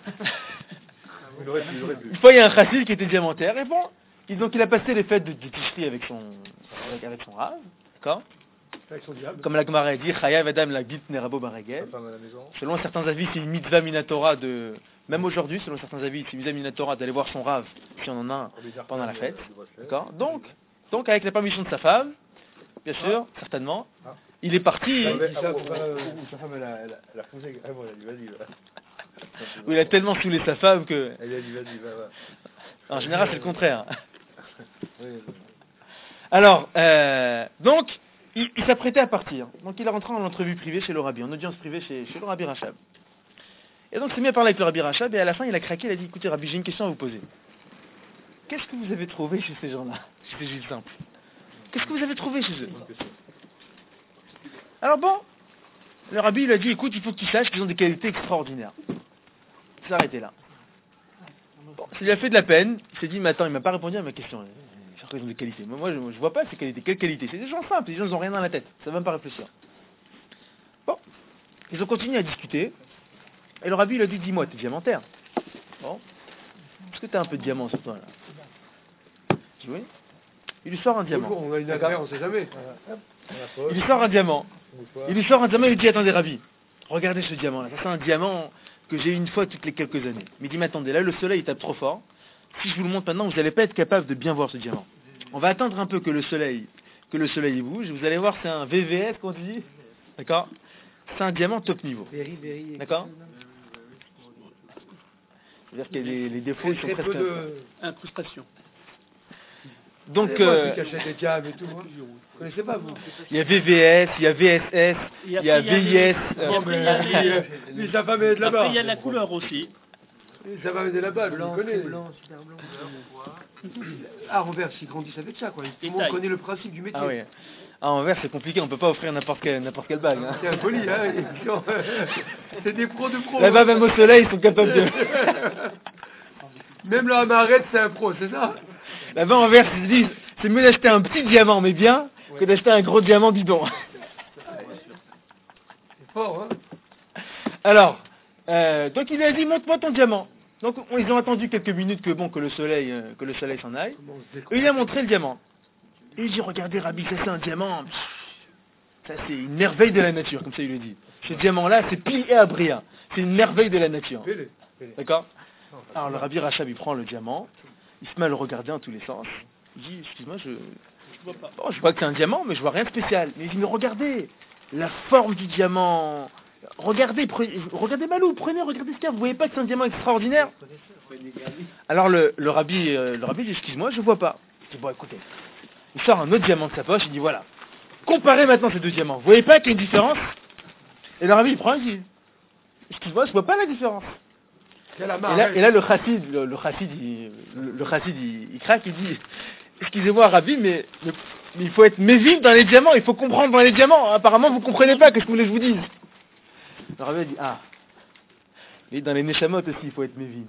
Il aurait pu, il aurait pu. Une fois, il y a un chassid qui était diamantaire, et bon, il- donc il a passé les fêtes de, de Tishri avec son, avec, avec son rave, d'accord? Avec son diable. Comme la Gemara a dit, Chayav Adam la Git Nerabo Sa Baragel. femme à la maison. Selon certains avis, c'est une mitzvah minatora de, même aujourd'hui, selon certains avis, c'est une mitzvah minatora d'aller voir son rave, si on en a un, Pour lui dire pendant la du- fête. du bracelet. d'accord? Donc, donc avec la permission de sa femme, bien sûr, certainement, Ah. il est parti, Ah, mais- ça, ah, pour oh, pas, euh, oh, sa femme, elle a, elle a, elle a foncé. Ah bon, elle a dit, vas-y, va. où il a tellement saoulé sa femme que, Elle a dit, vas-y, va, va. en général, c'est le contraire. Oui, oui. Alors, euh, donc, il, il s'apprêtait à partir. Donc, il est rentré en entrevue privée chez le Rabbi, en audience privée chez, chez le Rabbi Rachab. Et donc, il s'est mis à parler avec le Rabbi Rachab, et à la fin, il a craqué, il a dit, écoutez, Rabbi, j'ai une question à vous poser. Qu'est-ce que vous avez trouvé chez ces gens-là? Chez ces juifs simples. Qu'est-ce que vous avez trouvé chez eux? Bonne question. Alors bon, le Rabbi lui a dit, écoute, il faut que tu saches qu'ils ont des qualités extraordinaires. Il s'est arrêté là. Bon, ça lui a fait de la peine, il s'est dit, mais attends, il m'a pas répondu à ma question. Ils ont des qualités. Moi, moi, je, je vois pas ces qualités. Quelles qualités? C'est des gens simples, les gens n'ont rien dans la tête. Ça ne va même pas réfléchir. Bon, ils ont continué à discuter. Et le Rabbi lui a dit, dis-moi, t'es diamantaire. Bon, est-ce que t'as un peu de diamant sur toi là? Il dit oui. Il lui sort un diamant. On a une affaire, on sait jamais. Il lui sort un diamant. Une fois. Il lui sort un diamant et il lui dit, attendez Rabbi, regardez ce diamant là. Ça c'est un diamant que j'ai eu une fois toutes les quelques années. Mais il dit, mais attendez, là le soleil il tape trop fort. Si je vous le montre maintenant, vous n'allez pas être capable de bien voir ce diamant. On va attendre un peu que le soleil, que le soleil bouge. Vous allez voir, c'est un V V S, qu'on dit. D'accord? C'est un diamant top niveau. Very, very. D'accord? C'est-à-dire que les, les défauts ils sont Très presque... peu de. Incrustation. Donc, C'est moi euh, qui achète des câbles et tout. Hein. Vous connaissez pas, vous? il y a V V S, il y a V S S, Et il y après, a il y a V I S. les- euh, Non, mais lui, lui, sa femme est de là-bas. Après, il y a la couleur aussi. Lui, sa femme est de là-bas, lui, il Blanc, connaît. très blanc, super blanc. Ah, Robert, s'ils grandissent avec ça, quoi. Tout le monde taille. connaît le principe du métier. Ah oui. Ah, en verre, c'est compliqué, on peut pas offrir n'importe quelle, n'importe quelle bague. Hein. C'est un folie, hein. ils sont- C'est des pros de pros. Là-bas, même au soleil, ils sont capables de... Même le Hamaret, c'est un pro, c'est ça? Là-bas, en verre, ils se disent, c'est mieux d'acheter un petit diamant, mais bien, que d'acheter un gros diamant bidon. C'est fort, hein. Alors, euh, donc il lui a dit, montre-moi ton diamant. Donc, on- ils ont attendu quelques minutes que, bon, que le soleil, euh, que le soleil s'en aille. Comment on se Et décroche. il lui a montré le diamant. Et il dit, regardez, Rabbi, ça c'est un diamant. Pff, ça c'est une merveille de la nature, comme ça il lui dit. Ce diamant-là, c'est plié à bria. C'est une merveille de la nature. Fais-le. D'accord? Alors le Rabbi Rachab, il prend le diamant, il se met à le regarder en tous les sens. Il dit, excuse-moi, je... Je vois pas. Bon, je vois que c'est un diamant, mais je vois rien de spécial. Mais il dit, mais regardez, la forme du diamant. Regardez, prenez, regardez Malou, prenez, regardez ce qu'il y a. Vous voyez pas que c'est un diamant extraordinaire? Alors le, le Rabbi, euh, le Rabbi dit, excuse-moi, je vois pas. Je dis, bon, écoutez, il sort un autre diamant de sa poche, il dit, voilà, comparez maintenant ces deux diamants. Vous voyez pas qu'il y a une différence? Et le Rabbi, il prend, il dit, excuse-moi, je vois pas la différence. Et là, et là, le chassid, le, le chassid, il, le, le chassid, il, il craque, il dit, excusez-moi, Rabbi, mais, mais, mais il faut être mévin dans les diamants, il faut comprendre dans les diamants. Apparemment, vous comprenez pas, qu'est-ce que vous voulez que je vous dise? Le Rabbi a dit, ah, et dans les neshamot aussi, il faut être mévin.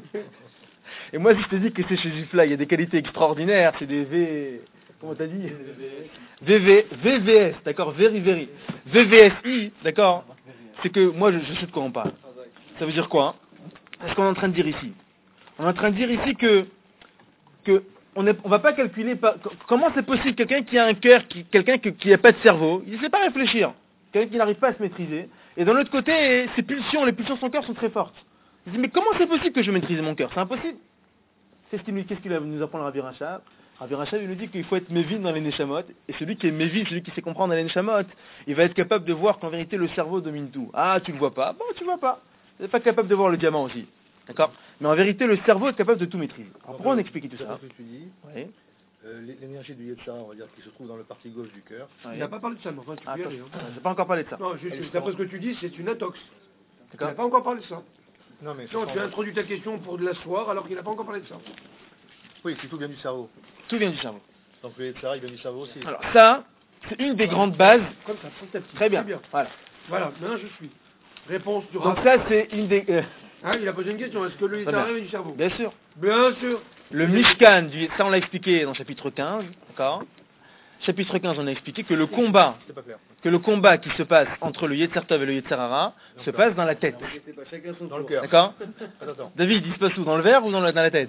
Et moi, si je te dis que c'est chez Juifla, il y a des qualités extraordinaires, c'est des V, comment t'as dit? V V, V V S, d'accord, very, very. V V S I, d'accord, c'est que moi, je, je sais de quoi on parle. Ça veut dire quoi, hein? Qu'est-ce qu'on est en train de dire ici? On est en train de dire ici que, que on ne on va pas calculer par, comment c'est possible quelqu'un qui a un cœur, qui, quelqu'un qui n'a pas de cerveau, il ne sait pas réfléchir, quelqu'un qui n'arrive pas à se maîtriser, et d'un autre côté, ses pulsions, les pulsions de son cœur sont très fortes. Il dit, mais comment c'est possible que je maîtrise mon cœur? C'est impossible. C'est ce qu'il nous, qu'est-ce qu'il nous apprend le Rabbi Rachab? Rabbi Rachab, il nous dit qu'il faut être mévin dans les neshamot, et celui qui est mévin, celui qui sait comprendre dans les neshamot, il va être capable de voir qu'en vérité le cerveau domine tout. Ah, tu le vois pas? Bon, tu le vois pas. Vous n'êtes pas capable de voir le diamant aussi. D'accord? Mais en vérité, le cerveau est capable de tout maîtriser. Alors pourquoi on explique tout ça? Ce que tu dis, Oui. euh, l'énergie du Yetzirah, on va dire, qui se trouve dans le partie gauche du cœur. Il n'a pas parlé de ça, mais enfin, tu peux y aller. Hein. J'ai pas encore parlé de ça. Non, juste, d'après ce que tu dis, c'est une intox. Il D'accord? n'a pas encore parlé de ça. Non, mais Non, tu as introduit ta question pour de l'asseoir alors qu'il n'a pas encore parlé de ça. oui, c'est tout vient du cerveau. Tout vient du cerveau. Donc le Yetzirah, il vient du cerveau aussi. Alors ça, c'est une des grandes bases. Comme ça, petit à petit. Très bien. bien. Voilà. Voilà, maintenant je suis. Réponse du Donc Rav. ça, c'est une des... euh, Hein, il a posé une question, est-ce que le Très Yetzirah bien. est du cerveau? bien sûr. Bien sûr. Le Mishkan, du, ça on l'a expliqué dans le chapitre quinze, d'accord? Chapitre quinze, on a expliqué que le combat, C'est pas clair. que le combat qui se passe entre le Yetzer Tov et le Yetzer Hara se passe dans la tête. Dans le cœur. D'accord? Attends, attends. David, il se passe où? Dans le verre ou dans, le- dans la tête?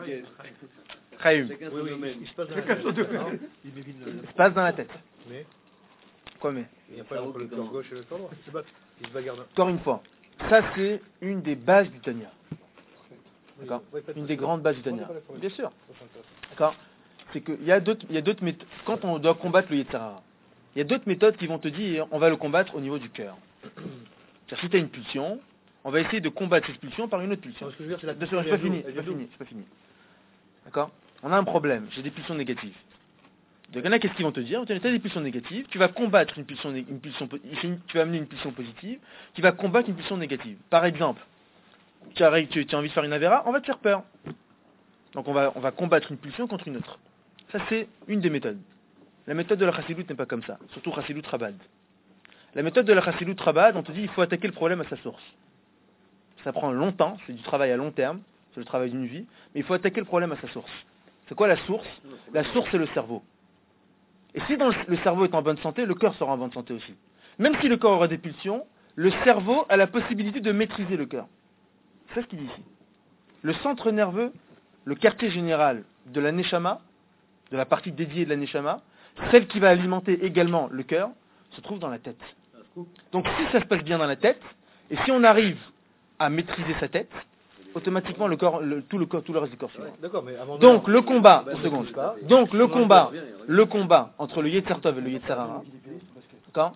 Chaim. Oui, oui, il se passe dans la Chacun tête. son degré. Non, Il se passe dans la tête. mais Quoi mais? il n'y a pas entre le cœur gauche et le cœur droit. Ils se battent. Ils se bagarrent. Encore une fois, ça c'est une des bases du Tanya. D'accord? Une des grandes bases du Tanya. Bien sûr. D'accord? C'est qu'il y a d'autres, il y a d'autres méthodes. Quand on doit combattre le Yetzer Hara, il y a d'autres méthodes qui vont te dire on va le combattre au niveau du cœur. C'est-à-dire si tu as une pulsion, on va essayer de combattre cette pulsion par une autre pulsion. Ce que je veux dire, c'est la Bien sûr, j'ai pas fini, j'ai pas fini, j'ai pas fini. D'accord? On a un problème, j'ai des pulsions négatives. Donc il y en a, qu'est-ce qu'ils vont te dire? Tu as des pulsions négatives, tu vas combattre une pulsion, né- une pulsion, po- tu vas amener une pulsion positive, qui va combattre une pulsion négative. Par exemple, tu as, tu, tu as envie de faire une avéra, on va te faire peur. Donc on va, on va combattre une pulsion contre une autre. Ça c'est une des méthodes. La méthode de la Chassidut n'est pas comme ça, surtout Chassidut Rabad. La méthode de la Chassidut Rabad, on te dit il faut attaquer le problème à sa source. Ça prend longtemps, c'est du travail à long terme, c'est le travail d'une vie, mais il faut attaquer le problème à sa source. C'est quoi la source? La source c'est le cerveau. Et si dans le, le cerveau est en bonne santé, le cœur sera en bonne santé aussi. Même si le corps aura des pulsions, le cerveau a la possibilité de maîtriser le cœur. C'est ce qu'il dit ici. Le centre nerveux, le quartier général de la Neshama, de la partie dédiée de la Neshama, celle qui va alimenter également le cœur, se trouve dans la tête. Donc si ça se passe bien dans la tête, et si on arrive à maîtriser sa tête, automatiquement le corps, le- tout le corps, tout le reste du corps suivra. D'accord, mais avant Donc le combat, une seconde. Donc le combat, le combat entre le Yetzer Tov et le Yetzer Hara, d'accord?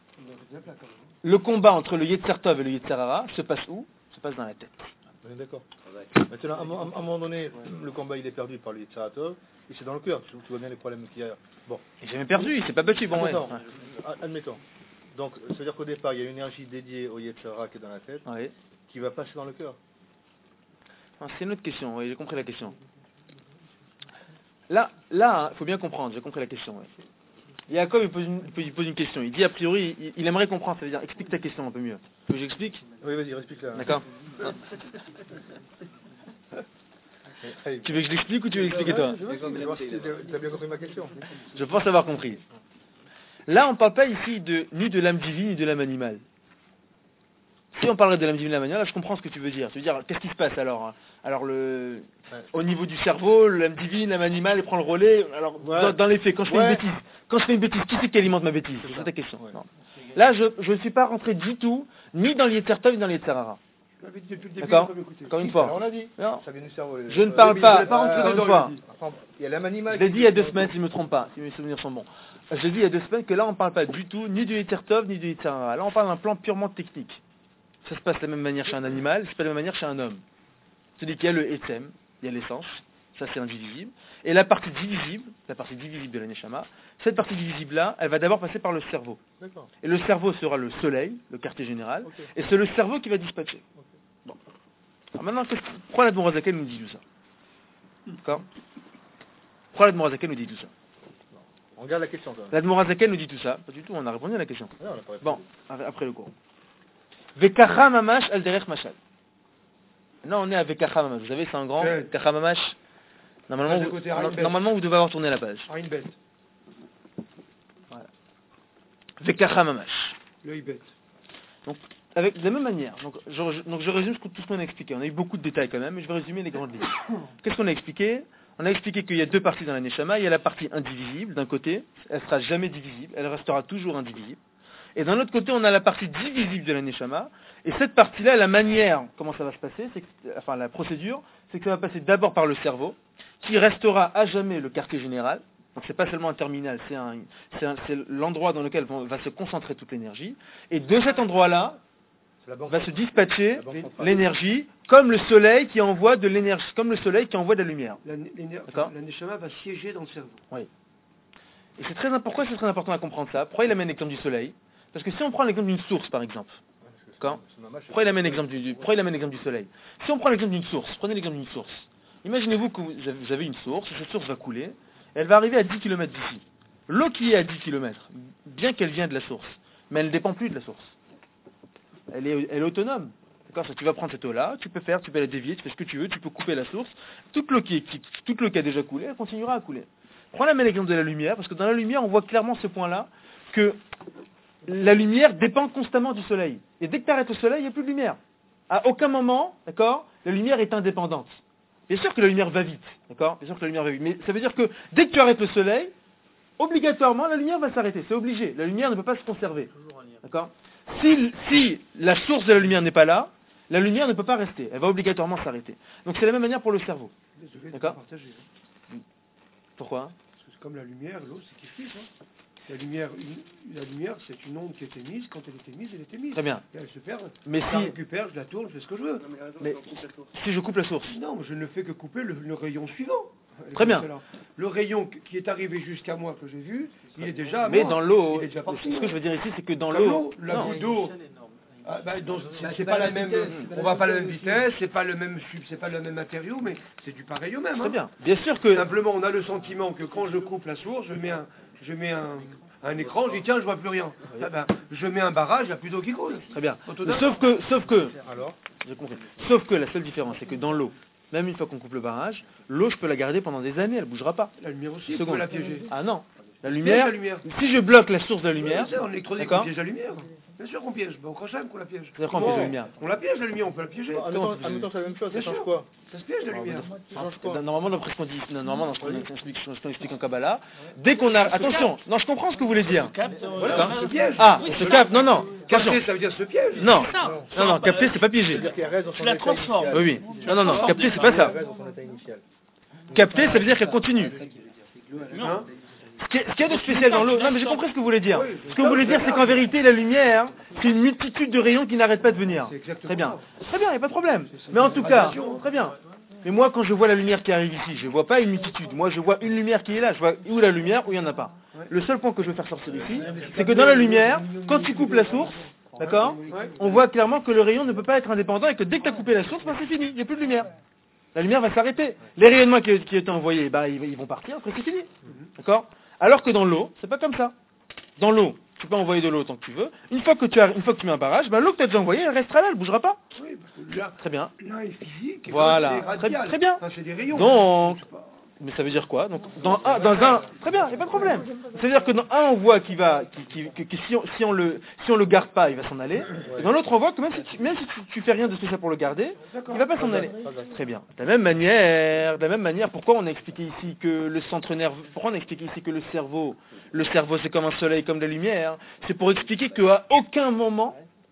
Le combat entre le Yetzer Tov et le Yetzer Hara se passe où? Se passe dans la tête. On est d'accord. Maintenant, à un, mo- à un moment donné, le combat il est perdu par le Yetzirah Tov, et c'est dans le cœur. Tu, tu vois bien les problèmes qu'il y a. Bon, Il s'est jamais perdu, il s'est pas battu. Bon, ouais. admettons. a- admettons. Donc, c'est-à-dire qu'au départ, il y a une énergie dédiée au Yetzirah qui est dans la tête, Ouais. qui va passer dans le cœur. Non, c'est une autre question, oui, j'ai compris la question. Là, là, il faut bien comprendre, j'ai compris la question. Ouais. Jacob, il pose, une, il pose une question. Il dit, a priori, il, il aimerait comprendre, ça veut dire, explique ta question un peu mieux. Que j'explique? Oui, vas-y, explique-la. D'accord. Hey, Tu veux que je l'explique ou tu veux l'expliquer toi? Je veux voir si tu as bien compris ma question. Je pense avoir compris. Là, on ne parle pas ici de, ni de l'âme divine ni de l'âme animale. Si on parlerait de l'âme divine et de l'âme animale, là, je comprends ce que tu veux dire. Tu veux dire, qu'est-ce qui se passe alors? Alors, le, au niveau du cerveau, l'âme divine, l'âme animale, elle prend le relais. Alors, Ouais. dans, dans les faits, quand je fais Ouais. une bêtise, quand je fais une bêtise, qui c'est qui alimente ma bêtise? C'est ça ta question. Ouais. Non. Là, je je ne suis pas rentré du tout, ni dans le Yetzer Tov, ni dans le Yetzer Hara. D'accord. Encore une fois. On l'a dit. Non. Ça vient du cerveau. Je ne parle pas. Encore Encore une fois. Il y a l'âme animale. Je l'ai dit il y a deux semaines, si je ne me trompe pas, si mes souvenirs sont bons. Je l'ai dit il y a deux semaines que là, on ne parle pas du tout ni du Yetertov ni du Yetzirah. Là, on parle d'un plan purement technique. Ça se passe de la même manière chez un animal, c'est pas de la même manière chez un homme. C'est-à-dire qu'il y a le Etzem, il y a l'essence, ça c'est indivisible. Et la partie divisible, la partie divisible de la Neshama, cette partie divisible-là, elle va d'abord passer par le cerveau. D'accord. Et le cerveau sera le soleil, le quartier général, Okay. et c'est le cerveau qui va dispatcher. Okay. Bon. Alors maintenant, qu'est-ce que- pourquoi l'Admor Hazaken nous dit tout ça? D'accord. Pourquoi l'Admor Hazaken nous dit tout ça? On regarde la question quand même. L'Admor Hazaken nous dit tout ça. Pas du tout, on a répondu à la question. Non, on n'a pas répondu. Bon, après le cours. Vekacha mamash al derech mashal. Là, on est à Vekacha mamash. Vous savez, c'est un grand Ouais. Vekacha mamash. Normalement, Ça, vous, c'est côté Reinbet. normalement, vous devez avoir tourné la page. Rien bête. Vekacha mamash. L'œil bête. Avec, de la même manière, donc je, donc je résume tout ce qu'on a expliqué. On a eu beaucoup de détails quand même, mais je vais résumer les grandes lignes. Qu'est-ce qu'on a expliqué? On a expliqué qu'il y a deux parties dans la Neshama. Il y a la partie indivisible d'un côté, elle sera jamais divisible, elle restera toujours indivisible. Et d'un autre côté, on a la partie divisible de la Neshama. Et cette partie-là, la manière, comment ça va se passer, c'est que, enfin la procédure, c'est que ça va passer d'abord par le cerveau, qui restera à jamais le quartier général. Donc c'est pas seulement un terminal, c'est, un, c'est, un, c'est l'endroit dans lequel va se concentrer toute l'énergie. Et de cet endroit-là, C'est la banque. va se dispatcher La banque centrale. l'énergie comme le soleil qui envoie de l'énergie, comme le soleil qui envoie de la lumière. La, l'éner- D'accord. la Neshama va siéger dans le cerveau. Et c'est très important, pourquoi c'est très important à comprendre ça? Pourquoi il amène l'exemple du soleil? Parce que si on prend l'exemple d'une source par exemple, Quand pourquoi il amène l'exemple du, du- pourquoi il amène l'exemple du soleil? Si on prend l'exemple d'une source, prenez l'exemple d'une source. Imaginez-vous que vous avez, vous avez une source, cette source va couler, elle va arriver à dix kilomètres d'ici. L'eau qui est à dix kilomètres, bien qu'elle vient de la source, mais elle ne dépend plus de la source. Elle est, elle est autonome. D'accord, ça, tu vas prendre cette eau-là, tu peux faire, tu peux la dévier, tu fais ce que tu veux, tu peux couper la source. Toute l'eau qui, est- qui- toute l'eau qui a déjà coulé, elle continuera à couler. Prends la même exemple de la lumière, parce que dans la lumière, on voit clairement ce point-là, que la lumière dépend constamment du soleil. Et dès que tu arrêtes le soleil, il n'y a plus de lumière. À aucun moment, d'accord, la lumière est indépendante. Bien sûr que la lumière va vite, d'accord, bien sûr que la lumière va vite, mais ça veut dire que dès que tu arrêtes le soleil, obligatoirement, la lumière va s'arrêter, c'est obligé. La lumière ne peut pas se conserver, d'accord. Si, si la source de la lumière n'est pas là, la lumière ne peut pas rester, elle va obligatoirement s'arrêter. Donc c'est la même manière pour le cerveau. Désolé de D'accord. pas partager. hein. Pourquoi? Parce que c'est comme la lumière, l'eau, c'est kiff kiff. Hein. La lumière, une- la lumière, c'est une onde qui est émise. Quand elle est émise, elle est émise. Très bien. Et elle se perd. Mais Je la si, récupère, je la tourne, je fais ce que je veux. mais si je coupe la source, Non, mais je ne fais que couper le, le rayon suivant. Très bien. Celle-là. Le rayon qui est arrivé jusqu'à moi, que j'ai vu, il est déjà à mais moi. dans l'eau, Il est déjà ce parti. que je veux dire ici, c'est que dans Comme l'eau, la non. goutte d'eau. Ah, bah, donc, c'est- Bah, c'est c'est pas pas la la même, vitesse, c'est pas on la va pas la même vitesse vitesse, c'est pas le même sub, c'est pas le même matériau, mais c'est du pareil au même. Très hein. bien. Bien sûr que Simplement, on a le sentiment que quand je coupe la source, je mets un, je mets un, un écran, je dis tiens, je vois plus rien. Ah ben, je mets un barrage, il n'y a plus d'eau qui coule. Très bien. Autodame. Sauf que, sauf que, Alors j'ai compris. Sauf que la seule différence, c'est que dans l'eau, même une fois qu'on coupe le barrage, l'eau, je peux la garder pendant des années, elle bougera pas. La lumière aussi, Une on peut seconde. la piéger. Ah non. La Piège lumière, la lumière. si je bloque la source de la lumière, C'est en électronique, on d'accord. piège la lumière. Bien sûr qu'on piège. Ben, au crochet qu'on la piège. C'est-à-dire qu'on piège la lumière. On la piège la lumière, on peut la piéger. En même temps, en même temps, c'est la même chose, ça Bien change sûr. quoi? Ça se piège la lumière. Ça change quoi? Normalement, d'après ce qu'on dit, non, normalement, dans ce qu'on explique, ce qu'on explique en Kabbalah, dès qu'on a, attention, non, je comprends ce que vous voulez dire. Voilà, on se piège. Ah, se capte, non, non, attention. Capter, ça veut dire se piège. Non, non, non, capter, c'est pas piégé. C'est-à-dire qu'elle reste dans son Tu la état transformes. initial. Oui, oui. Non, non, non, capter, c'est pas ça. Elle reste dans son état initial. Capter, ça veut dire qu'elle continue. Hein. Ce qui est- ce qu'il y a de spécial dans l'eau, non mais j'ai compris ce que vous voulez dire. Ce que vous voulez dire, c'est qu'en vérité, la lumière, c'est une multitude de rayons qui n'arrêtent pas de venir. C'est exactement Très bien. ça. Très bien, il n'y a pas de problème. C'est- c'est Mais en une tout cas, radiation. très bien. Mais moi, quand je vois la lumière qui arrive ici, je ne vois pas une multitude. Moi, je vois une lumière qui est là. Je vois où la lumière, où il n'y en a pas. Le seul point que je veux faire sortir ici, c'est que dans la lumière, quand tu coupes la source, d'accord, on voit clairement que le rayon ne peut pas être indépendant et que dès que tu as coupé la source, ben, c'est fini, il n'y a plus de lumière. La lumière va s'arrêter. Les rayonnements qui, qui étaient envoyés, bah, ils, ils vont partir, après c'est fini. D'accord. Alors que dans l'eau, c'est pas comme ça. Dans l'eau, tu peux envoyer de l'eau tant que tu veux. Une fois que tu, as, une fois que tu mets un barrage, bah, l'eau que tu as déjà envoyée, elle restera là, elle bougera pas. Oui, parce que là, Très bien. l'un est physique, et Voilà. l'autre, c'est Très- radial. très bien. Enfin, c'est des rayons. Donc, Je sais pas. mais ça veut dire quoi? Donc, dans un, dans un, très bien, il n'y a pas de problème. Ça veut dire que dans un, on voit qu'il va, qui, qui, que, que si, on, si, on le, si on le garde pas, il va s'en aller. Et dans l'autre, on voit que même si tu, même si tu, tu fais rien de spécial pour le garder, il va pas s'en aller. Très bien. De la même manière, de la même manière, pourquoi on a expliqué ici que le centre nerveux, pourquoi on a expliqué ici que le cerveau, le cerveau c'est comme un soleil, comme de la lumière, c'est pour expliquer qu'à aucun moment,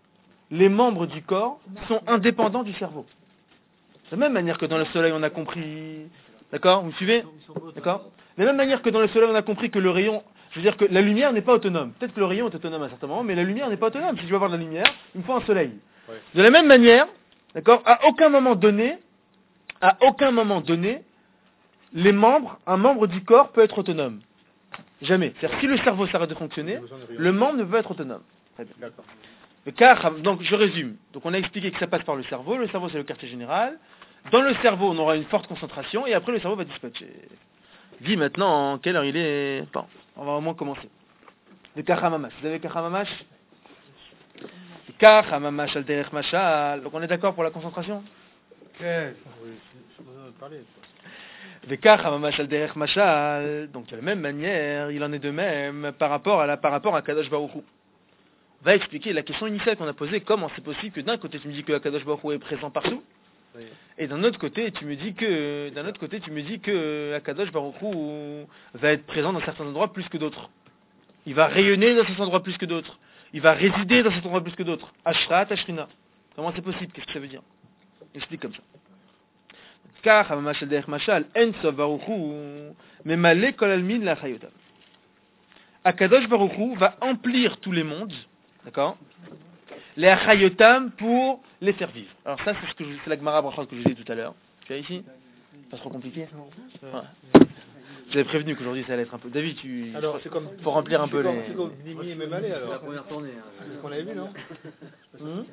les membres du corps sont indépendants du cerveau. De la même manière que dans le soleil, on a compris... D'accord? Vous me suivez? D'accord? De la même manière que dans le soleil, on a compris que le rayon... Je veux dire que la lumière n'est pas autonome. Peut-être que le rayon est autonome à un certain moment, mais la lumière n'est pas autonome. Si je veux avoir de la lumière, il me faut un soleil. Ouais. De la même manière, d'accord, à aucun moment donné, à aucun moment donné, les membres, un membre du corps peut être autonome. Jamais. C'est-à-dire si le cerveau s'arrête de fonctionner, le membre ne peut être autonome. Très bien. D'accord. Le car, donc je résume. Donc on a expliqué que ça passe par le cerveau. Le cerveau c'est le quartier général. Dans le cerveau, on aura une forte concentration et après le cerveau va dispatcher. Dis maintenant en quelle heure il est. Bon, on va au moins commencer. Le kachamamash. Vous avez kachamamash? Le kachamamash al derech mashal. Donc on est d'accord pour la concentration? Oui, je besoin de parler. Le kachamamash al derech mashal. Donc de la même manière, il en est de même par rapport à la par rapport à Kadosh Baruch Hu. On va expliquer la question initiale qu'on a posée. Comment c'est possible que d'un côté tu me dis que Kadosh Baruch Hu est présent partout? Oui. Et d'un autre côté, tu me dis que d'un autre côté, tu me dis que Akadosh Baruch Hu va être présent dans certains endroits plus que d'autres. Il va rayonner dans certains endroits plus que d'autres. Il va résider dans certains endroits plus que d'autres. Ashrat, Ashrina. Comment c'est possible? Qu'est-ce que ça veut dire? Explique comme ça. Car Hamamash al-Derech Mashal, En Sof Baruch Hu, Memale Kol Almin la Chayotam. Akadosh Baruch Hu va emplir tous les mondes, d'accord? Les Achayotam pour les faire vivre. Alors ça, c'est ce que je, c'est la Gemara Brachot que je vous ai dit tout à l'heure. Tu as ici? Pas trop compliqué? Ouais. J'avais prévenu qu'aujourd'hui ça allait être un peu... David, tu... Alors, c'est comme... faut remplir un peu comme, les... C'est comme Nimi et Memale, alors. C'est la première tournée. Hein. C'est ce qu'on avait vu, non? Hum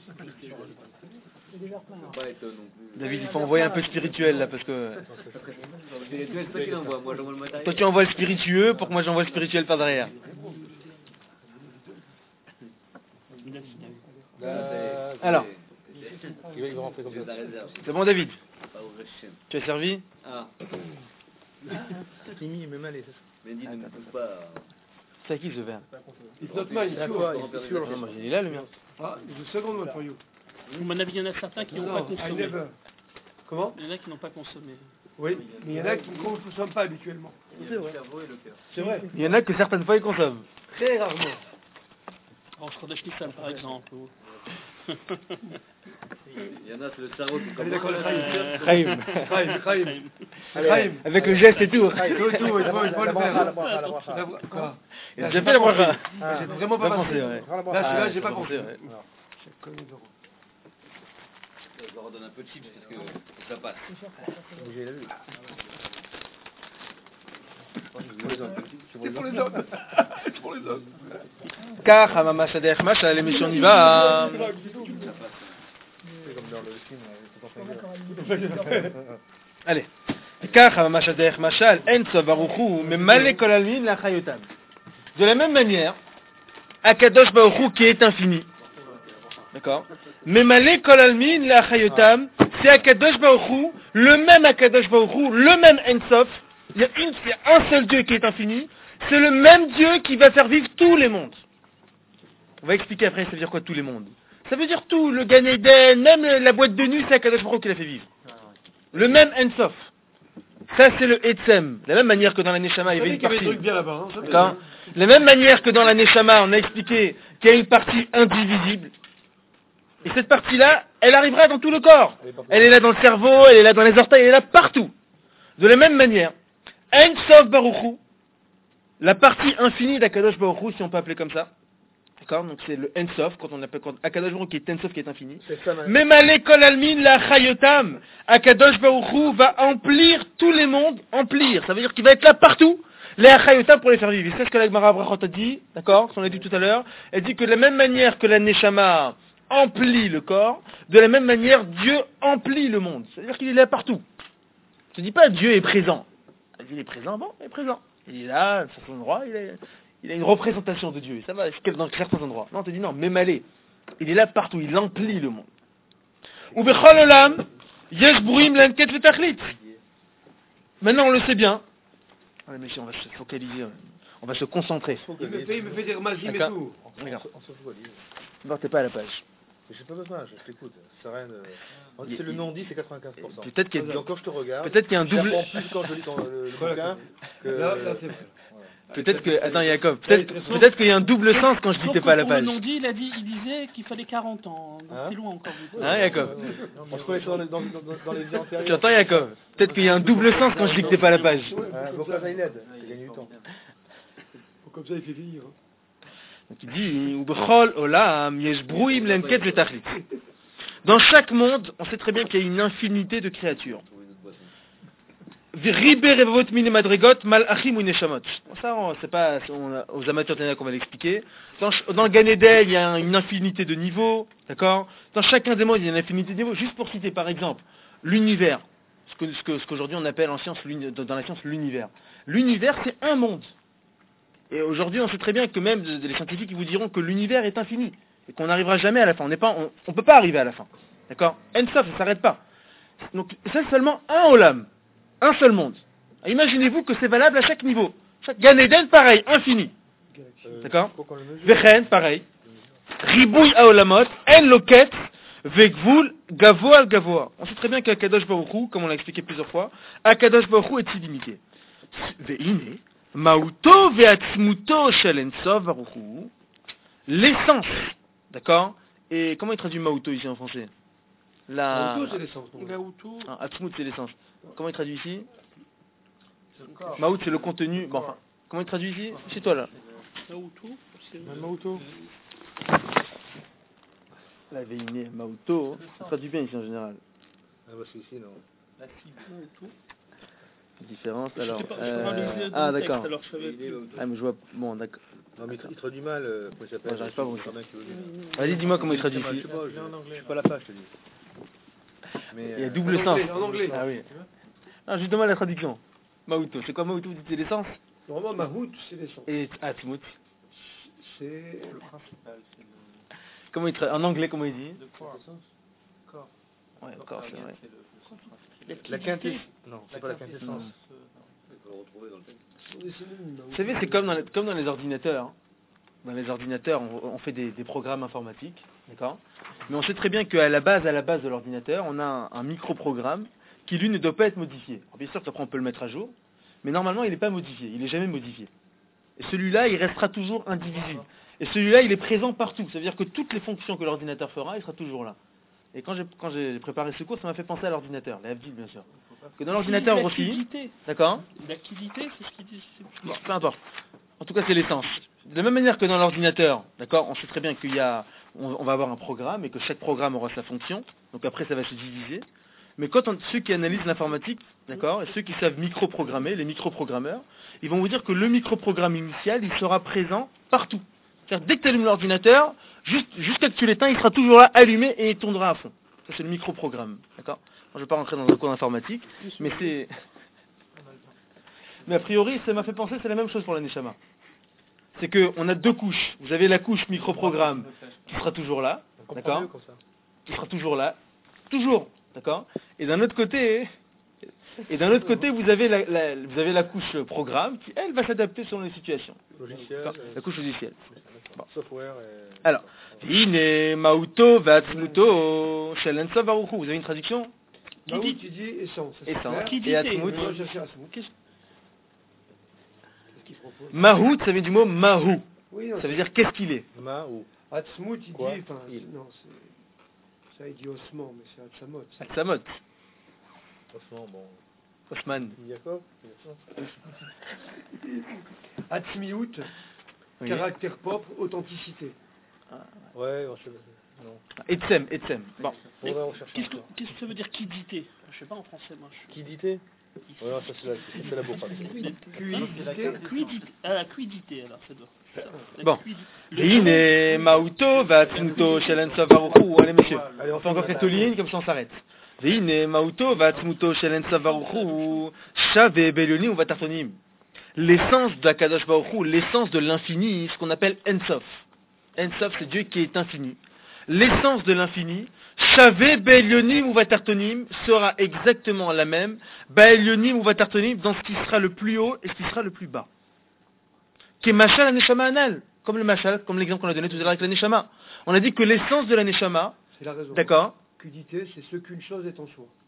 Faut pas être non plus. David, il faut envoyer un peu spirituel là, parce que... Spirituel, c'est toi qui l'envoie. Moi, j'envoie le matériel. Toi tu envoies le spiritueux pour que moi j'envoie le spirituel par derrière. Euh, Alors, il va, il va rentrer comme J'ai de ça. la réserve. c'est bon David? Pas au Rechem. Tu as servi? Ah, Nimi et Memale, c'est ça. mais dis, ne touche pas. C'est à qui ce verre? It's not mine, it's yours. It's yours. Non, moi il est là le mien. Ah, it's the second one for you. À mon avis, il y en a certains qui n'ont pas No, I consommé. never. Comment? Il y en a qui n'ont pas consommé. Oui, mais il y en a qui ne consomment pas habituellement. C'est vrai. Le cerveau et le cœur. C'est vrai. Il y en a que certaines fois ils consomment. Très rarement. En Chodesh Nissan, par exemple. ou- Il y en a, c'est le cerveau qui Allez, d'accord, commence. le Chaim. Chaim, Chaim. Chaim. Avec le geste et tout. Tout, tout, il faut, il faut le faire. La Quoi? Il a déjà fait la bracha. J'ai vraiment pas Pas pensé. pensé, ouais. Là, celui-là, j'ai pas Pas pensé. pensé, ouais. Je leur redonne un peu de chips parce que faut que ça passe. J'ai la vue. C'est pour les autres. C'est pour les autres. Car Hamamash al-Derech Mashal, l'émission y va. C'est comme dans le film, là, tout en Allez. Car Hamamash al-Derech Mashal, En Sof Baruch Hu, Memale Kol Almin la Chayotam. De la même manière, Akadosh Baruch Hu qui est infini. D'accord? Memale Kol Almin la Chayotam, c'est Akadosh Baruch Hu, le même Akadosh Baruch Hu, le même En Sof. Il y a une, il y a un seul Dieu qui est infini. C'est le même Dieu qui va faire vivre tous les mondes. On va expliquer après ça veut dire quoi tous les mondes. Ça veut dire tout, le Gan Eden, même la boîte de nuit, c'est Akadosh Baruch Hu qui l'a fait vivre. Le même En Sof. Ça c'est le Etzem. De la même manière que dans la Neshama, il y avait une qu'il y avait partie. des trucs bien là-bas. Hein, D'accord. De la même manière que dans la Neshama, on a expliqué qu'il y a une partie indivisible. Et cette partie-là, elle arrivera dans tout le corps. Elle est là dans le cerveau, elle est là dans les orteils, elle est là partout. De la même manière, En Sof Baruch Hu, la partie infinie d'Akadosh Baruch Hu, si on peut appeler comme ça. D'accord. Donc c'est le En Sof, quand on appelle quand Akadosh Baruch Hu qui est En Sof qui est infini. Memale Kol Almin la Chayotam, Akadosh Baruch Hu va emplir tous les mondes, emplir. Ça veut dire qu'il va être là partout. Les Chayotam pour les faire vivre. C'est ce que la Gemara Brachot a dit, d'accord, ce qu'on a dit tout à l'heure. Elle dit que de la même manière que la Neshama emplit le corps, de la même manière Dieu emplit le monde. C'est-à-dire qu'il est là partout. Je ne dis pas Dieu est présent. Il est présent, bon, il est présent. Il est là, à certains endroits, il, est, il a une représentation de Dieu. Et ça va dans certains endroits. Non, on te dit non, même allez. Il est là partout, il emplit le monde. Ou bechol olam, yesh brouim l'enquête le tachlit. Maintenant, on le sait bien. Allez, messieurs, on va se focaliser, on va se concentrer. Il me fait, il me fait des remagis et D'accord. tout. Regarde. On se focalise. Non, t'es pas à la page. Mais j'ai pas besoin, je t'écoute. C'est rien de... C'est le non-dit, c'est quatre-vingt-quinze pour cent. Peut-être qu'il y a, Donc quand je te regarde, peut-être qu'il y a un double... j'apprends plus quand je lis ton, le, le bouquin que... Là, là, c'est vrai. Peut-être que, attends Jacob, peut-être peut-être qu'il y a un double sens quand je dis Sauf t'es que pas à la pour le page. non-dit, il a dit, il disait qu'il fallait quarante ans. Donc Hein c'est loin encore. Hein Jacob? On se connaît dans, les- dans, dans, dans les vies antérieures. Tu entends Jacob? Peut-être qu'il y a un double sens quand je dis que t'es pas à la page. Hein, donc là, ça il aide. Il gagne du temps. Comme ça, il fait vieillir. hein. Donc il dit, Ubechol olam yesh bruim lenket vetachlit. Dans chaque monde, on sait très bien qu'il y a une infinité de créatures. V'ribe revot mine madrigot malachim ou neshamot. Ça, on- c'est pas on a- aux amateurs Tanakh qu'on va l'expliquer. Dans, ch- dans le Gan Eden, il y a une infinité de niveaux, d'accord. Dans chacun des mondes, il y a une infinité de niveaux. Juste pour citer, par exemple, l'univers, ce que ce que ce qu'aujourd'hui on appelle en science l'uni- dans la science l'univers. L'univers, c'est un monde. Et aujourd'hui, on sait très bien que même de- de- les scientifiques ils vous diront que l'univers est infini et qu'on n'arrivera jamais à la fin. On n'est pas, on, on peut pas arriver à la fin, d'accord. En sof, ça s'arrête pas. Donc c'est seulement un olam, un seul monde. Imaginez-vous que c'est valable à chaque niveau. Chaque Gan Eden, pareil, infini, d'accord. Vechen, pareil. Ribouy haolamot, en loket, vegvul, gavo al gavoa. On sait très bien qu'Akadosh Baruch Hu, comme on l'a expliqué plusieurs fois, Akadosh Baruch Hu est illimité. Ve'ine. Mauto ve'atzmuto shel Ensof Baruch Hu, l'essence, d'accord. Et comment il traduit Mauto ici en français? La. Auto, c'est l'essence. non Gauto, Ah, Atzmut c'est l'essence. Comment il traduit ici? Maout c'est le contenu. Bon, enfin, comment il traduit ici? C'est toi là. Gauto, c'est Mauto. La Veine, Mauto, ça traduit bien ici en général. Ah bah c'est ici, non. Gauto. Différence Je alors. sais pas, je euh, peux pas liser Ah dans le texte, d'accord. alors je savais plus. Ah mais je vois. Bon d'accord. Non, mais il tra- il traduit mal, euh, comment il s'appelle? Moi, j'arrive pas à vous C'est un mec qui veut dire. Vas-y dis-moi comment il traduit Je ici. sais pas, je je suis pas à la page, je te dis. Mais, Il y a euh, double en sens. anglais, en anglais. Ah oui. Ah justement la traduction. Mauto. C'est quoi Mauto? Vous dites c'est l'essence? Normalement, Mahout, c'est l'essence. Et Atzmut. C'est Le principal, c'est le... Comment il traduit? En anglais comment il dit? De quoi Corps. Ouais, corps c'est vrai. C'est le, le principal. La quintessence. Non, c'est pas la quintessence. Il faut le retrouver dans le texte. Vous savez, c'est comme dans, les, comme dans les ordinateurs. hein. Dans les ordinateurs, on, on fait des, des programmes informatiques, d'accord. Mais on sait très bien qu'à la base, à la base de l'ordinateur, on a un, un micro-programme qui, lui, ne doit pas être modifié. Alors, bien sûr qu'après, on peut le mettre à jour, mais normalement, il n'est pas modifié. Il n'est jamais modifié. Et celui-là, il restera toujours indivisible. Et celui-là, il est présent partout. Ça veut dire que toutes les fonctions que l'ordinateur fera, il sera toujours là. Et quand j'ai, quand j'ai préparé ce cours, ça m'a fait penser à l'ordinateur, la F D I, bien sûr. Que dans l'ordinateur aussi, L'activité. d'accord. L'activité, c'est ce qu'il dit. c'est- Bon, peu importe. En tout cas, c'est l'essence. De la même manière que dans l'ordinateur, d'accord, on sait très bien qu'il y a, on, on va avoir un programme et que chaque programme aura sa fonction. Donc après, ça va se diviser. Mais quand on- ceux qui analysent l'informatique, d'accord, et ceux qui savent microprogrammer, les microprogrammeurs, ils vont vous dire que le microprogramme initial, il sera présent partout. C'est-à-dire, dès que tu allumes l'ordinateur, juste, jusqu'à que tu l'éteins, il sera toujours là, allumé, et il tournera à fond. Ça, c'est le microprogramme, d'accord. Moi, je ne vais pas rentrer dans un cours d'informatique, mais c'est... Mais a priori, ça m'a fait penser, c'est la même chose pour la Neshama. C'est qu'on a deux couches. Vous avez la couche microprogramme qui sera toujours là, On comprend d'accord, mieux comme ça. qui sera toujours là, toujours, d'accord. Et d'un autre côté, et d'un autre côté, vous avez la, la- vous avez la couche programme qui, elle, va s'adapter selon les situations. Logiciel, D'accord. euh, La couche logicielle. Bon. software et... Alors, Ine Mauto Vatsmuto Shel Ensof Baruch Hu. Vous avez une traduction? Mahout, il dit essence. c'est Essence. clair. Qui dit Et t'es Atzmut. Moi, je cherche à ce mot. Qu'est-ce qu'il propose? Mahout, ça vient du mot Mahou. Oui, non, Ça veut dire qu'est-ce qu'il est. Ma ou... Atzmut, il Quoi dit, enfin, Il. c'est- non, c'est, ça il dit ossement, mais c'est Atzamot. Atsamot. Franchement, bon... Osman. Jacob Atzmiout, Oui. caractère propre, authenticité. Ouais, on sait... Non. Etsem, Etsem. Bon. On va en chercher Qu'est-ce que, encore. qu'est-ce que ça veut dire quidité? Je sais pas en français, moi. Je... Quidité? Ouais, non, ça c'est la, ça, c'est la beau phrase. Quidité, Quidité. Ah, la quidité, alors, ça doit. La Bon. quidité. Ine Mauto Vatsmuto Shel Ensof Baruch Hu. Allez, monsieur. Allez, On fait encore quelques lignes, comme ça on s'arrête. Veine Mauto Vatsmuto Shel Ensof Baruch Hu. Shave Belionim ou Vatartonim. L'essence de la Kadosh Baruch Hu, l'essence de l'infini, ce qu'on appelle Ensof. Ensof, c'est Dieu qui est infini. L'essence de l'infini, Shave Belionim ou Vatartonim, sera exactement la même, Belionim ou Vatartonim, dans ce qui sera le plus haut et ce qui sera le plus bas. Qui est Machal la Neshama Anal, comme le Machal, comme l'exemple qu'on a donné tout à l'heure avec la Neshama. On a dit que l'essence de la Neshama, c'est la raison. d'accord, Quidité, c'est ce qu'une chose est en soi.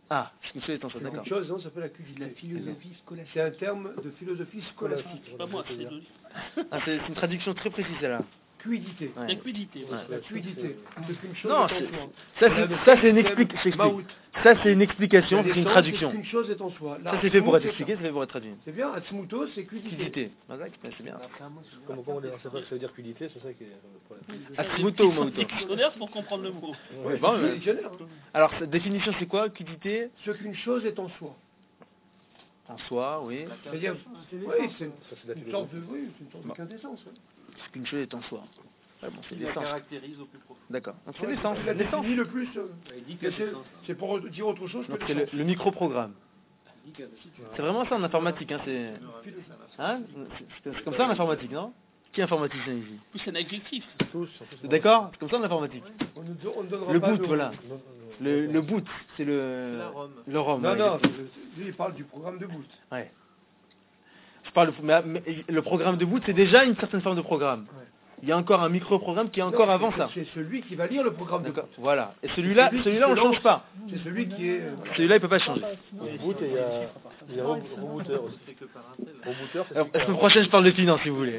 Ah, ce qu'une chose est en soi, Quelque d'accord. chose, non, ça s'appelle la cuidité. La philosophie scolastique. C'est un terme de philosophie scolastique. C'est pas moi, c'est de Ah, c'est c'est une traduction très précise, celle-là. Cuidité. Ouais. la cuidité. ouais. La cuidité. C'est qu'une chose Non, est en c'est- soi. ça c'est ça, c'est une explication. Maout. Ça c'est une explication, La c'est une naissance, traduction. c'est qu'une chose est en soi. Ça c'est fait pour être L'atzmout, expliqué, c'est fait pour être traduit. C'est bien, Atzmuto, c'est cuidité. Cuidité. Ah, ouais, c'est bien. Comment on ne sait pas que ça veut dire cuidité, c'est ça qui est le problème. Asmuto ou Mauto. Dictionnaire pour comprendre le mot. Ouais, bon, C'est mais- le dictionnaire, hein. Alors, cette définition c'est quoi? Cuidité Ce qu'une chose est en soi. en soi, oui. C'est-à-dire, oui, c'est Ça, c'est de la une sorte philosophie. de, oui, c'est une sorte de Bon. quintessence. hein. Ce qu'une chose est en soi. Ouais, bon, c'est Il la l'essence. caractérise au plus profond. D'accord. Donc c'est Ouais, l'essence. Il a L'essence. défini le plus. euh, Il dit mais que c'est- C'est pour dire autre chose que Donc c'est le, l'essence. le micro-programme. Il dit que si tu C'est vraiment ça en informatique, hein, c'est... Hein c'est c'est comme ça en informatique, non? Qui est informaticien ici? Plus c'est un adjectif. Tous, surtout, C'est d'accord? C'est comme ça en informatique. On ne on ne donnera Le pas boot, de- voilà. Non, non, non. Le, le boot, c'est le... la Rome. Le ROM. Non, ouais, non, exactement. lui il parle du programme de boot. Ouais. Je parle, mais, mais le programme de boot, c'est déjà une certaine forme de programme. Ouais. Il y a encore un micro-programme qui est encore Non, avant c'est- ça. C'est celui qui va lire le programme de boot. D'accord. Voilà. Et celui-là, Celui qui celui-là, on se ne change lance. pas. C'est celui qui est. euh, voilà. Celui-là, il peut pas changer. Boot et il y a, il y a rebo- rebooter aussi. C'est que par un tel. Rebooter, c'est Alors, celui la qui semaine a- prochaine, je parle de finance, si vous voulez.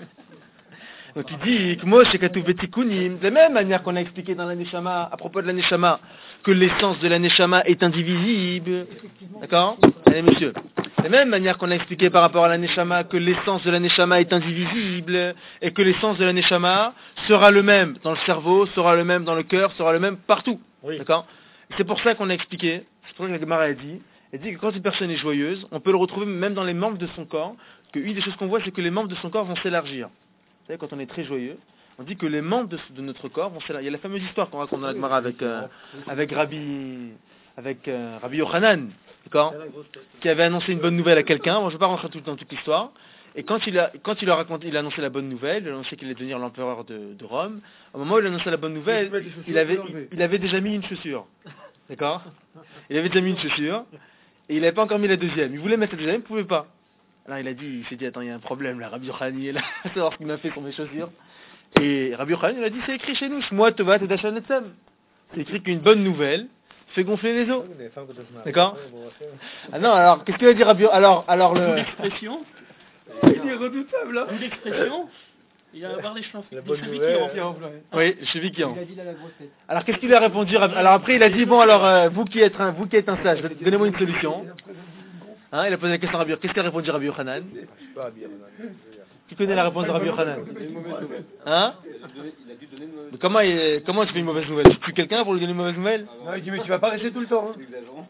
Donc il dit que moi, chez Katouf Betikunim, de la même manière qu'on a expliqué dans l'Aneshama, à propos de l'Aneshama, que l'essence de l'Aneshama est indivisible. D'accord? Allez, monsieur. De la même manière qu'on a expliqué par rapport à l'Aneshama, que l'essence de l'Aneshama est indivisible, et que l'essence de l'Aneshama sera le même dans le cerveau, sera le même dans le cœur, sera le même partout. Oui. D'accord? C'est pour ça qu'on a expliqué, c'est pour ça que la Gemara a dit, elle dit que quand une personne est joyeuse, on peut le retrouver même dans les membres de son corps, que une des choses qu'on voit, c'est que les membres de son corps vont s'élargir. Vous savez, quand on est très joyeux, on dit que les membres de, de notre corps vont s'élargir. Il y a la fameuse histoire qu'on raconte dans la Gemara avec, euh, avec Rabbi, avec, euh, Rabbi Yochanan, d'accord, qui avait annoncé une bonne nouvelle à quelqu'un. Bon, je ne vais pas rentrer tout, dans toute l'histoire. Et quand il a, quand il a raconté, il a annoncé la bonne nouvelle, il a annoncé qu'il allait devenir l'empereur de, de Rome. Au moment où il a annoncé la bonne nouvelle, il avait, il, il avait déjà mis une chaussure. D'accord? Il avait déjà mis une chaussure. Et il n'avait pas encore mis la deuxième. Il voulait mettre la deuxième, il ne pouvait pas. Alors il a dit, il s'est dit, attends, il y a un problème là, Rabbi Yochanan il est là, à savoir ce qu'il m'a fait sur mes chaussures. Et Rabbi Yochanan il a dit, c'est écrit chez nous, Shmoa Tova Tedashan Etzem. C'est écrit qu'une bonne nouvelle fait gonfler les os. Les femmes, quand elles se marient. D'accord. Ouais, bon, après, Ah non, alors, qu'est-ce qu'il va dire Rabbi Yochanan? Alors, alors D'où le... l'expression, Il est redoutable, hein. d'où l'expression, il va avoir les cheveux La les bonne cheveux nouvelle. qui ont. Oui, je suis Vikian. Il a dit là la grosse tête. Alors qu'est-ce qu'il lui a répondu Rabbi- Alors après il a dit, bon alors, euh, vous qui êtes un, vous qui êtes un sage, donnez-moi une solution. Hein, il a posé la question à Rabbi Yochanan. Qu'est-ce qu'il a répondu Rabbi Yochanan? je sais pas, bien, non. Qui connaît la réponse de Rabbi Yochanan? Une mauvaise nouvelle. Hein? Il a donné- il a dû donner une mauvaise Mais comment, il- comment tu fais une mauvaise nouvelle? Tu tues quelqu'un pour lui donner une mauvaise nouvelle? Non, il dit, mais tu vas pas rester tout le temps. Hein. nouvelle. Exagérons.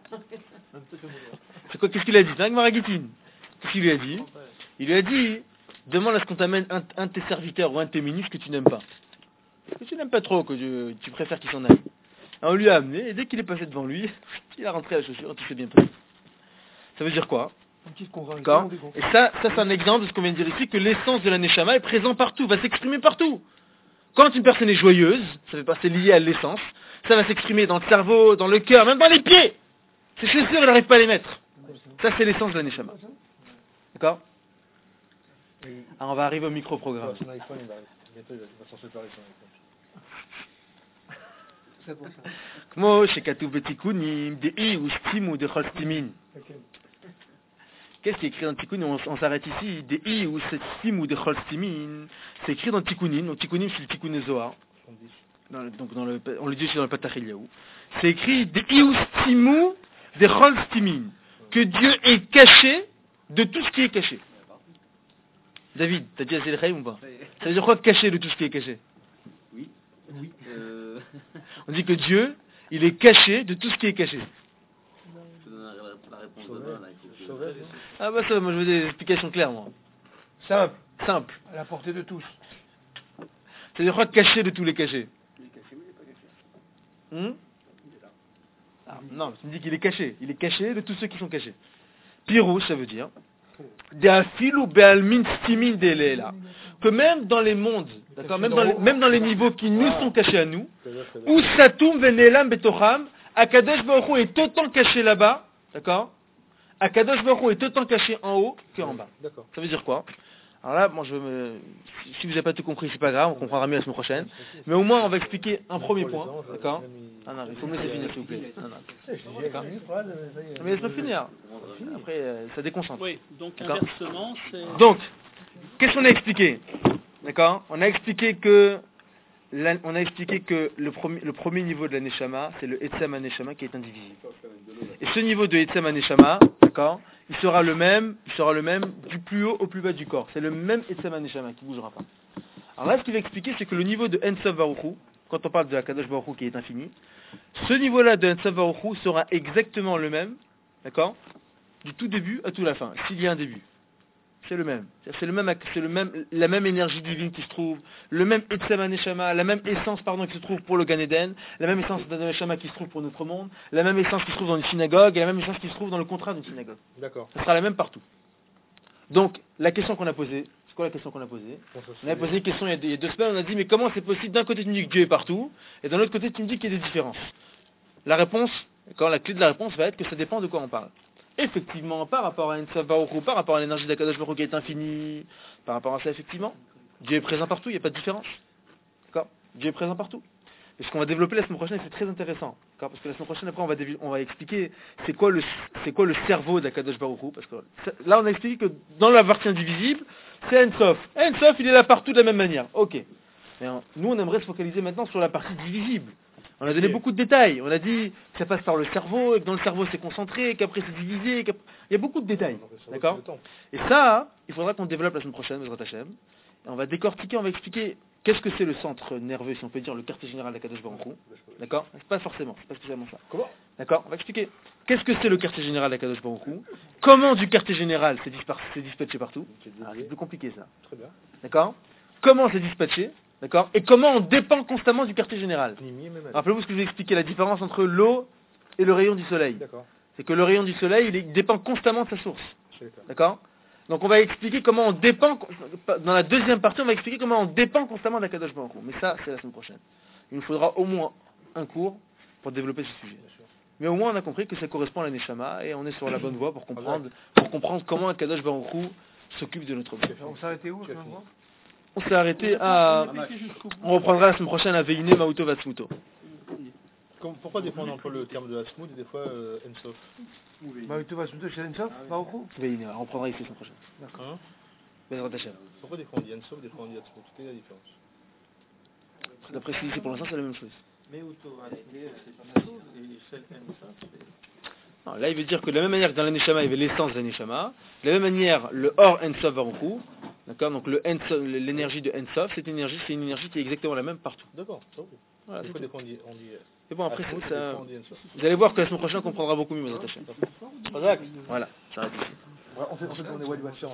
C'est quoi, qu'est-ce qu'il a dit? C'est un Maragitine. Qu'est-ce qu'il lui a dit? Il lui a dit, demande à ce qu'on t'amène un, un de tes serviteurs ou un de tes ministres que tu n'aimes pas. Que tu n'aimes pas trop, que tu, tu préfères qu'il s'en aille. Alors, on lui a amené, et dès qu'il est passé devant lui, il a rentré la chaussure, tout s'est bien passé. Ça veut dire quoi? Une petite congrès. D'accord? Et ça, ça c'est un exemple de ce qu'on vient de dire ici, que l'essence de la Neshama est présente partout, va s'exprimer partout. Quand une personne est joyeuse, ça fait pas, c'est lié à l'essence, ça va s'exprimer dans le cerveau, dans le cœur, même dans les pieds. Ses chaussures, elle n'arrive pas à les mettre. Ça, c'est l'essence de la Neshama. D'accord? Alors, on va arriver au micro-programme. Son iPhone, il va, bientôt, il va il va s'en séparer son iPhone. C'est pour ça. כמו שכתוב בתיקונים, דאי וסתימו דכל סתימין. Qu'est-ce qui est écrit dans Tikkunim? On, on s'arrête ici. Dei ou Setimu de Cholstimin. C'est écrit dans Tikkunim. Donc Tikkunim, c'est le Tikkun Zohar. Dans le, donc dans le, on le dit aussi dans le Patach Eliyahu. C'est écrit Dei ou Setimu de Cholstimin. Que Dieu est caché de tout ce qui est caché. David, t'as dit assez le Chaim ou pas? Ça veut dire quoi caché de tout ce qui est caché? Oui. Oui. Euh... On dit que Dieu, il est caché de tout ce qui est caché. Je te donne la, la réponse demain. Là, il faut que- Ah bah ça, moi je veux des explications claires, moi. Simple, Simple. à la portée de tous. C'est-à-dire quoi caché de tous les cachés? Il est caché, mais il n'est pas caché. Hmm? Ah, non, tu me dis qu'il est caché. Il est caché de tous ceux qui sont cachés. Pirou, ça veut dire D'afilou be'almin stimin delela. Que même dans les mondes, d'accord, même dans les, même dans les niveaux qui nous sont cachés à nous, où Satum venelam betocham, Akadosh Baruch Hu est autant caché là-bas, d'accord? Akadosh Baruch Hu est autant caché en haut qu'en bas. D'accord. Ça veut dire quoi? Alors là, moi, je me... si si vous n'avez pas tout compris, c'est pas grave, on comprendra mieux la semaine prochaine. Mais au moins, on va expliquer un premier point, d'accord? Ah non, il faut me laisser finir, s'il vous plaît. Ah non. D'accord. Mais laisse-moi finir. Après, euh, ça déconcentre. Oui, donc D'accord. inversement, c'est... Donc, qu'est-ce qu'on a expliqué? D'accord? On a expliqué que la- on a expliqué que le premier, le premier niveau de la Neshama, c'est le Etzem HaNeshama qui est indivisible. Et ce niveau de Etzem HaNeshama, d'accord, il sera le même, il sera le même du plus haut au plus bas du corps. C'est le même Etzem HaNeshama qui ne bougera pas. Alors là, ce qu'il va expliquer, c'est que le niveau de En Sof Baruch Hu, quand on parle de Hakadosh Baruch Hu qui est infini, ce niveau-là de En Sof Baruch Hu sera exactement le même, d'accord, du tout début à tout la fin, s'il y a un début. C'est le même. C'est le même, c'est le même, la même énergie divine qui se trouve, le même Etzem HaNeshama, la même essence, pardon, qui se trouve pour le Gan Eden, la même essence d'Haneshama qui se trouve pour notre monde, la même essence qui se trouve dans une synagogue, et la même essence qui se trouve dans le contrat d'une synagogue. D'accord. Ça sera la même partout. Donc, la question qu'on a posée, c'est quoi la question qu'on a posée? On a posé une question il y a deux, il y a deux semaines, on a dit, mais comment c'est possible? D'un côté, tu me dis que Dieu est partout, et d'un autre côté, tu me dis qu'il y a des différences. La réponse, quand la clé de la réponse va être que ça dépend de quoi on parle. Effectivement, par rapport à Ensof Baruch Hu, par rapport à l'énergie d'Akadosh Baruch Hu qui est infinie, par rapport à ça, effectivement, Dieu est présent partout, il n'y a pas de différence. D'accord? Dieu est présent partout. Et ce qu'on va développer la semaine prochaine, c'est très intéressant. D'accord? Parce que la semaine prochaine, après, on va, dévi- on va expliquer c'est quoi le, c'est quoi le cerveau d'Akadosh Baruch Hu. Parce que là, on a expliqué que dans la partie indivisible, c'est Ensof. Ensof, il est là partout de la même manière. Ok. Mais hein, nous, on aimerait se focaliser maintenant sur la partie divisible. On a donné beaucoup de détails. On a dit que ça passe par le cerveau, et que dans le cerveau c'est concentré, qu'après c'est divisé. qu'après- Il y a beaucoup de détails. D'accord? Et ça, il faudra qu'on développe la semaine prochaine, Bezrat Hashem. Et on va décortiquer, on va expliquer qu'est-ce que c'est le centre nerveux, si on peut dire, le quartier général d'Akadosh Baruch Hu. D'accord? C'est pas forcément, c'est pas spécialement ça. Comment? D'accord? On va expliquer qu'est-ce que c'est le quartier général d'Akadosh Baruch Hu, comment du quartier général c'est dispar- c'est dispatché partout. Ah, c'est plus compliqué ça. Très bien. D'accord? Comment c'est dispatché? D'accord? Et comment on dépend constamment du quartier général? Nimi et Memel. Rappelez-vous ce que je vous ai expliqué, la différence entre l'eau et le rayon du soleil. D'accord. C'est que le rayon du soleil, il est- il dépend constamment de sa source. Je suis d'accord. D'accord? Donc on va expliquer comment on dépend, dans la deuxième partie, on va expliquer comment on dépend constamment d'Akadosh Baruch Hu. Mais ça, c'est la semaine prochaine. Il nous faudra au moins un cours pour développer ce sujet. Bien sûr. Mais au moins on a compris que ça correspond à la Neshama et on est sur la bonne voie pour comprendre, pour comprendre comment Akadosh Baruch Hu s'occupe de notre vie. On s'arrêtait où, Tu as je fini. vois On s'est arrêté à... On reprendra la semaine prochaine à Veine Mauto Vatsmuto. Comme- Pourquoi des fois on emploie le terme de Hasmoud et des fois euh, Ensof? Bah, tu vas se chez Ensof, Baruch Hu. Veine, on reprendra ici la semaine prochaine. Hein? Bezrat Hashem. Pourquoi des fois on dit Ensof, des fois on dit Hasmoud? Quelle est la différence? D'après ce qu'il dit, pour l'instant, c'est la même chose. Mais Outo, c'est pas Massoud, et celle Ensof, c'est... Non, là, il veut dire que de la même manière que dans l'Aneshama, il y avait l'essence de l'Aneshama, de la même manière, le Or Ensof Baruch Hu, d'accord, donc le Ensof- l'énergie de Ensof, c'est une énergie, c'est une énergie qui est exactement la même partout. D'accord, ça ok. Voilà, Des c'est fois tout. des fois on dit, on dit Et bon, après, Hasmoud, c'est et des ça... fois on dit Ensof. Vous allez voir que la semaine prochaine, on comprendra beaucoup mieux, Bezrat Hashem. Voilà, ça va être ici. Ouais, on fait, on fait, on est Wadi Bachir.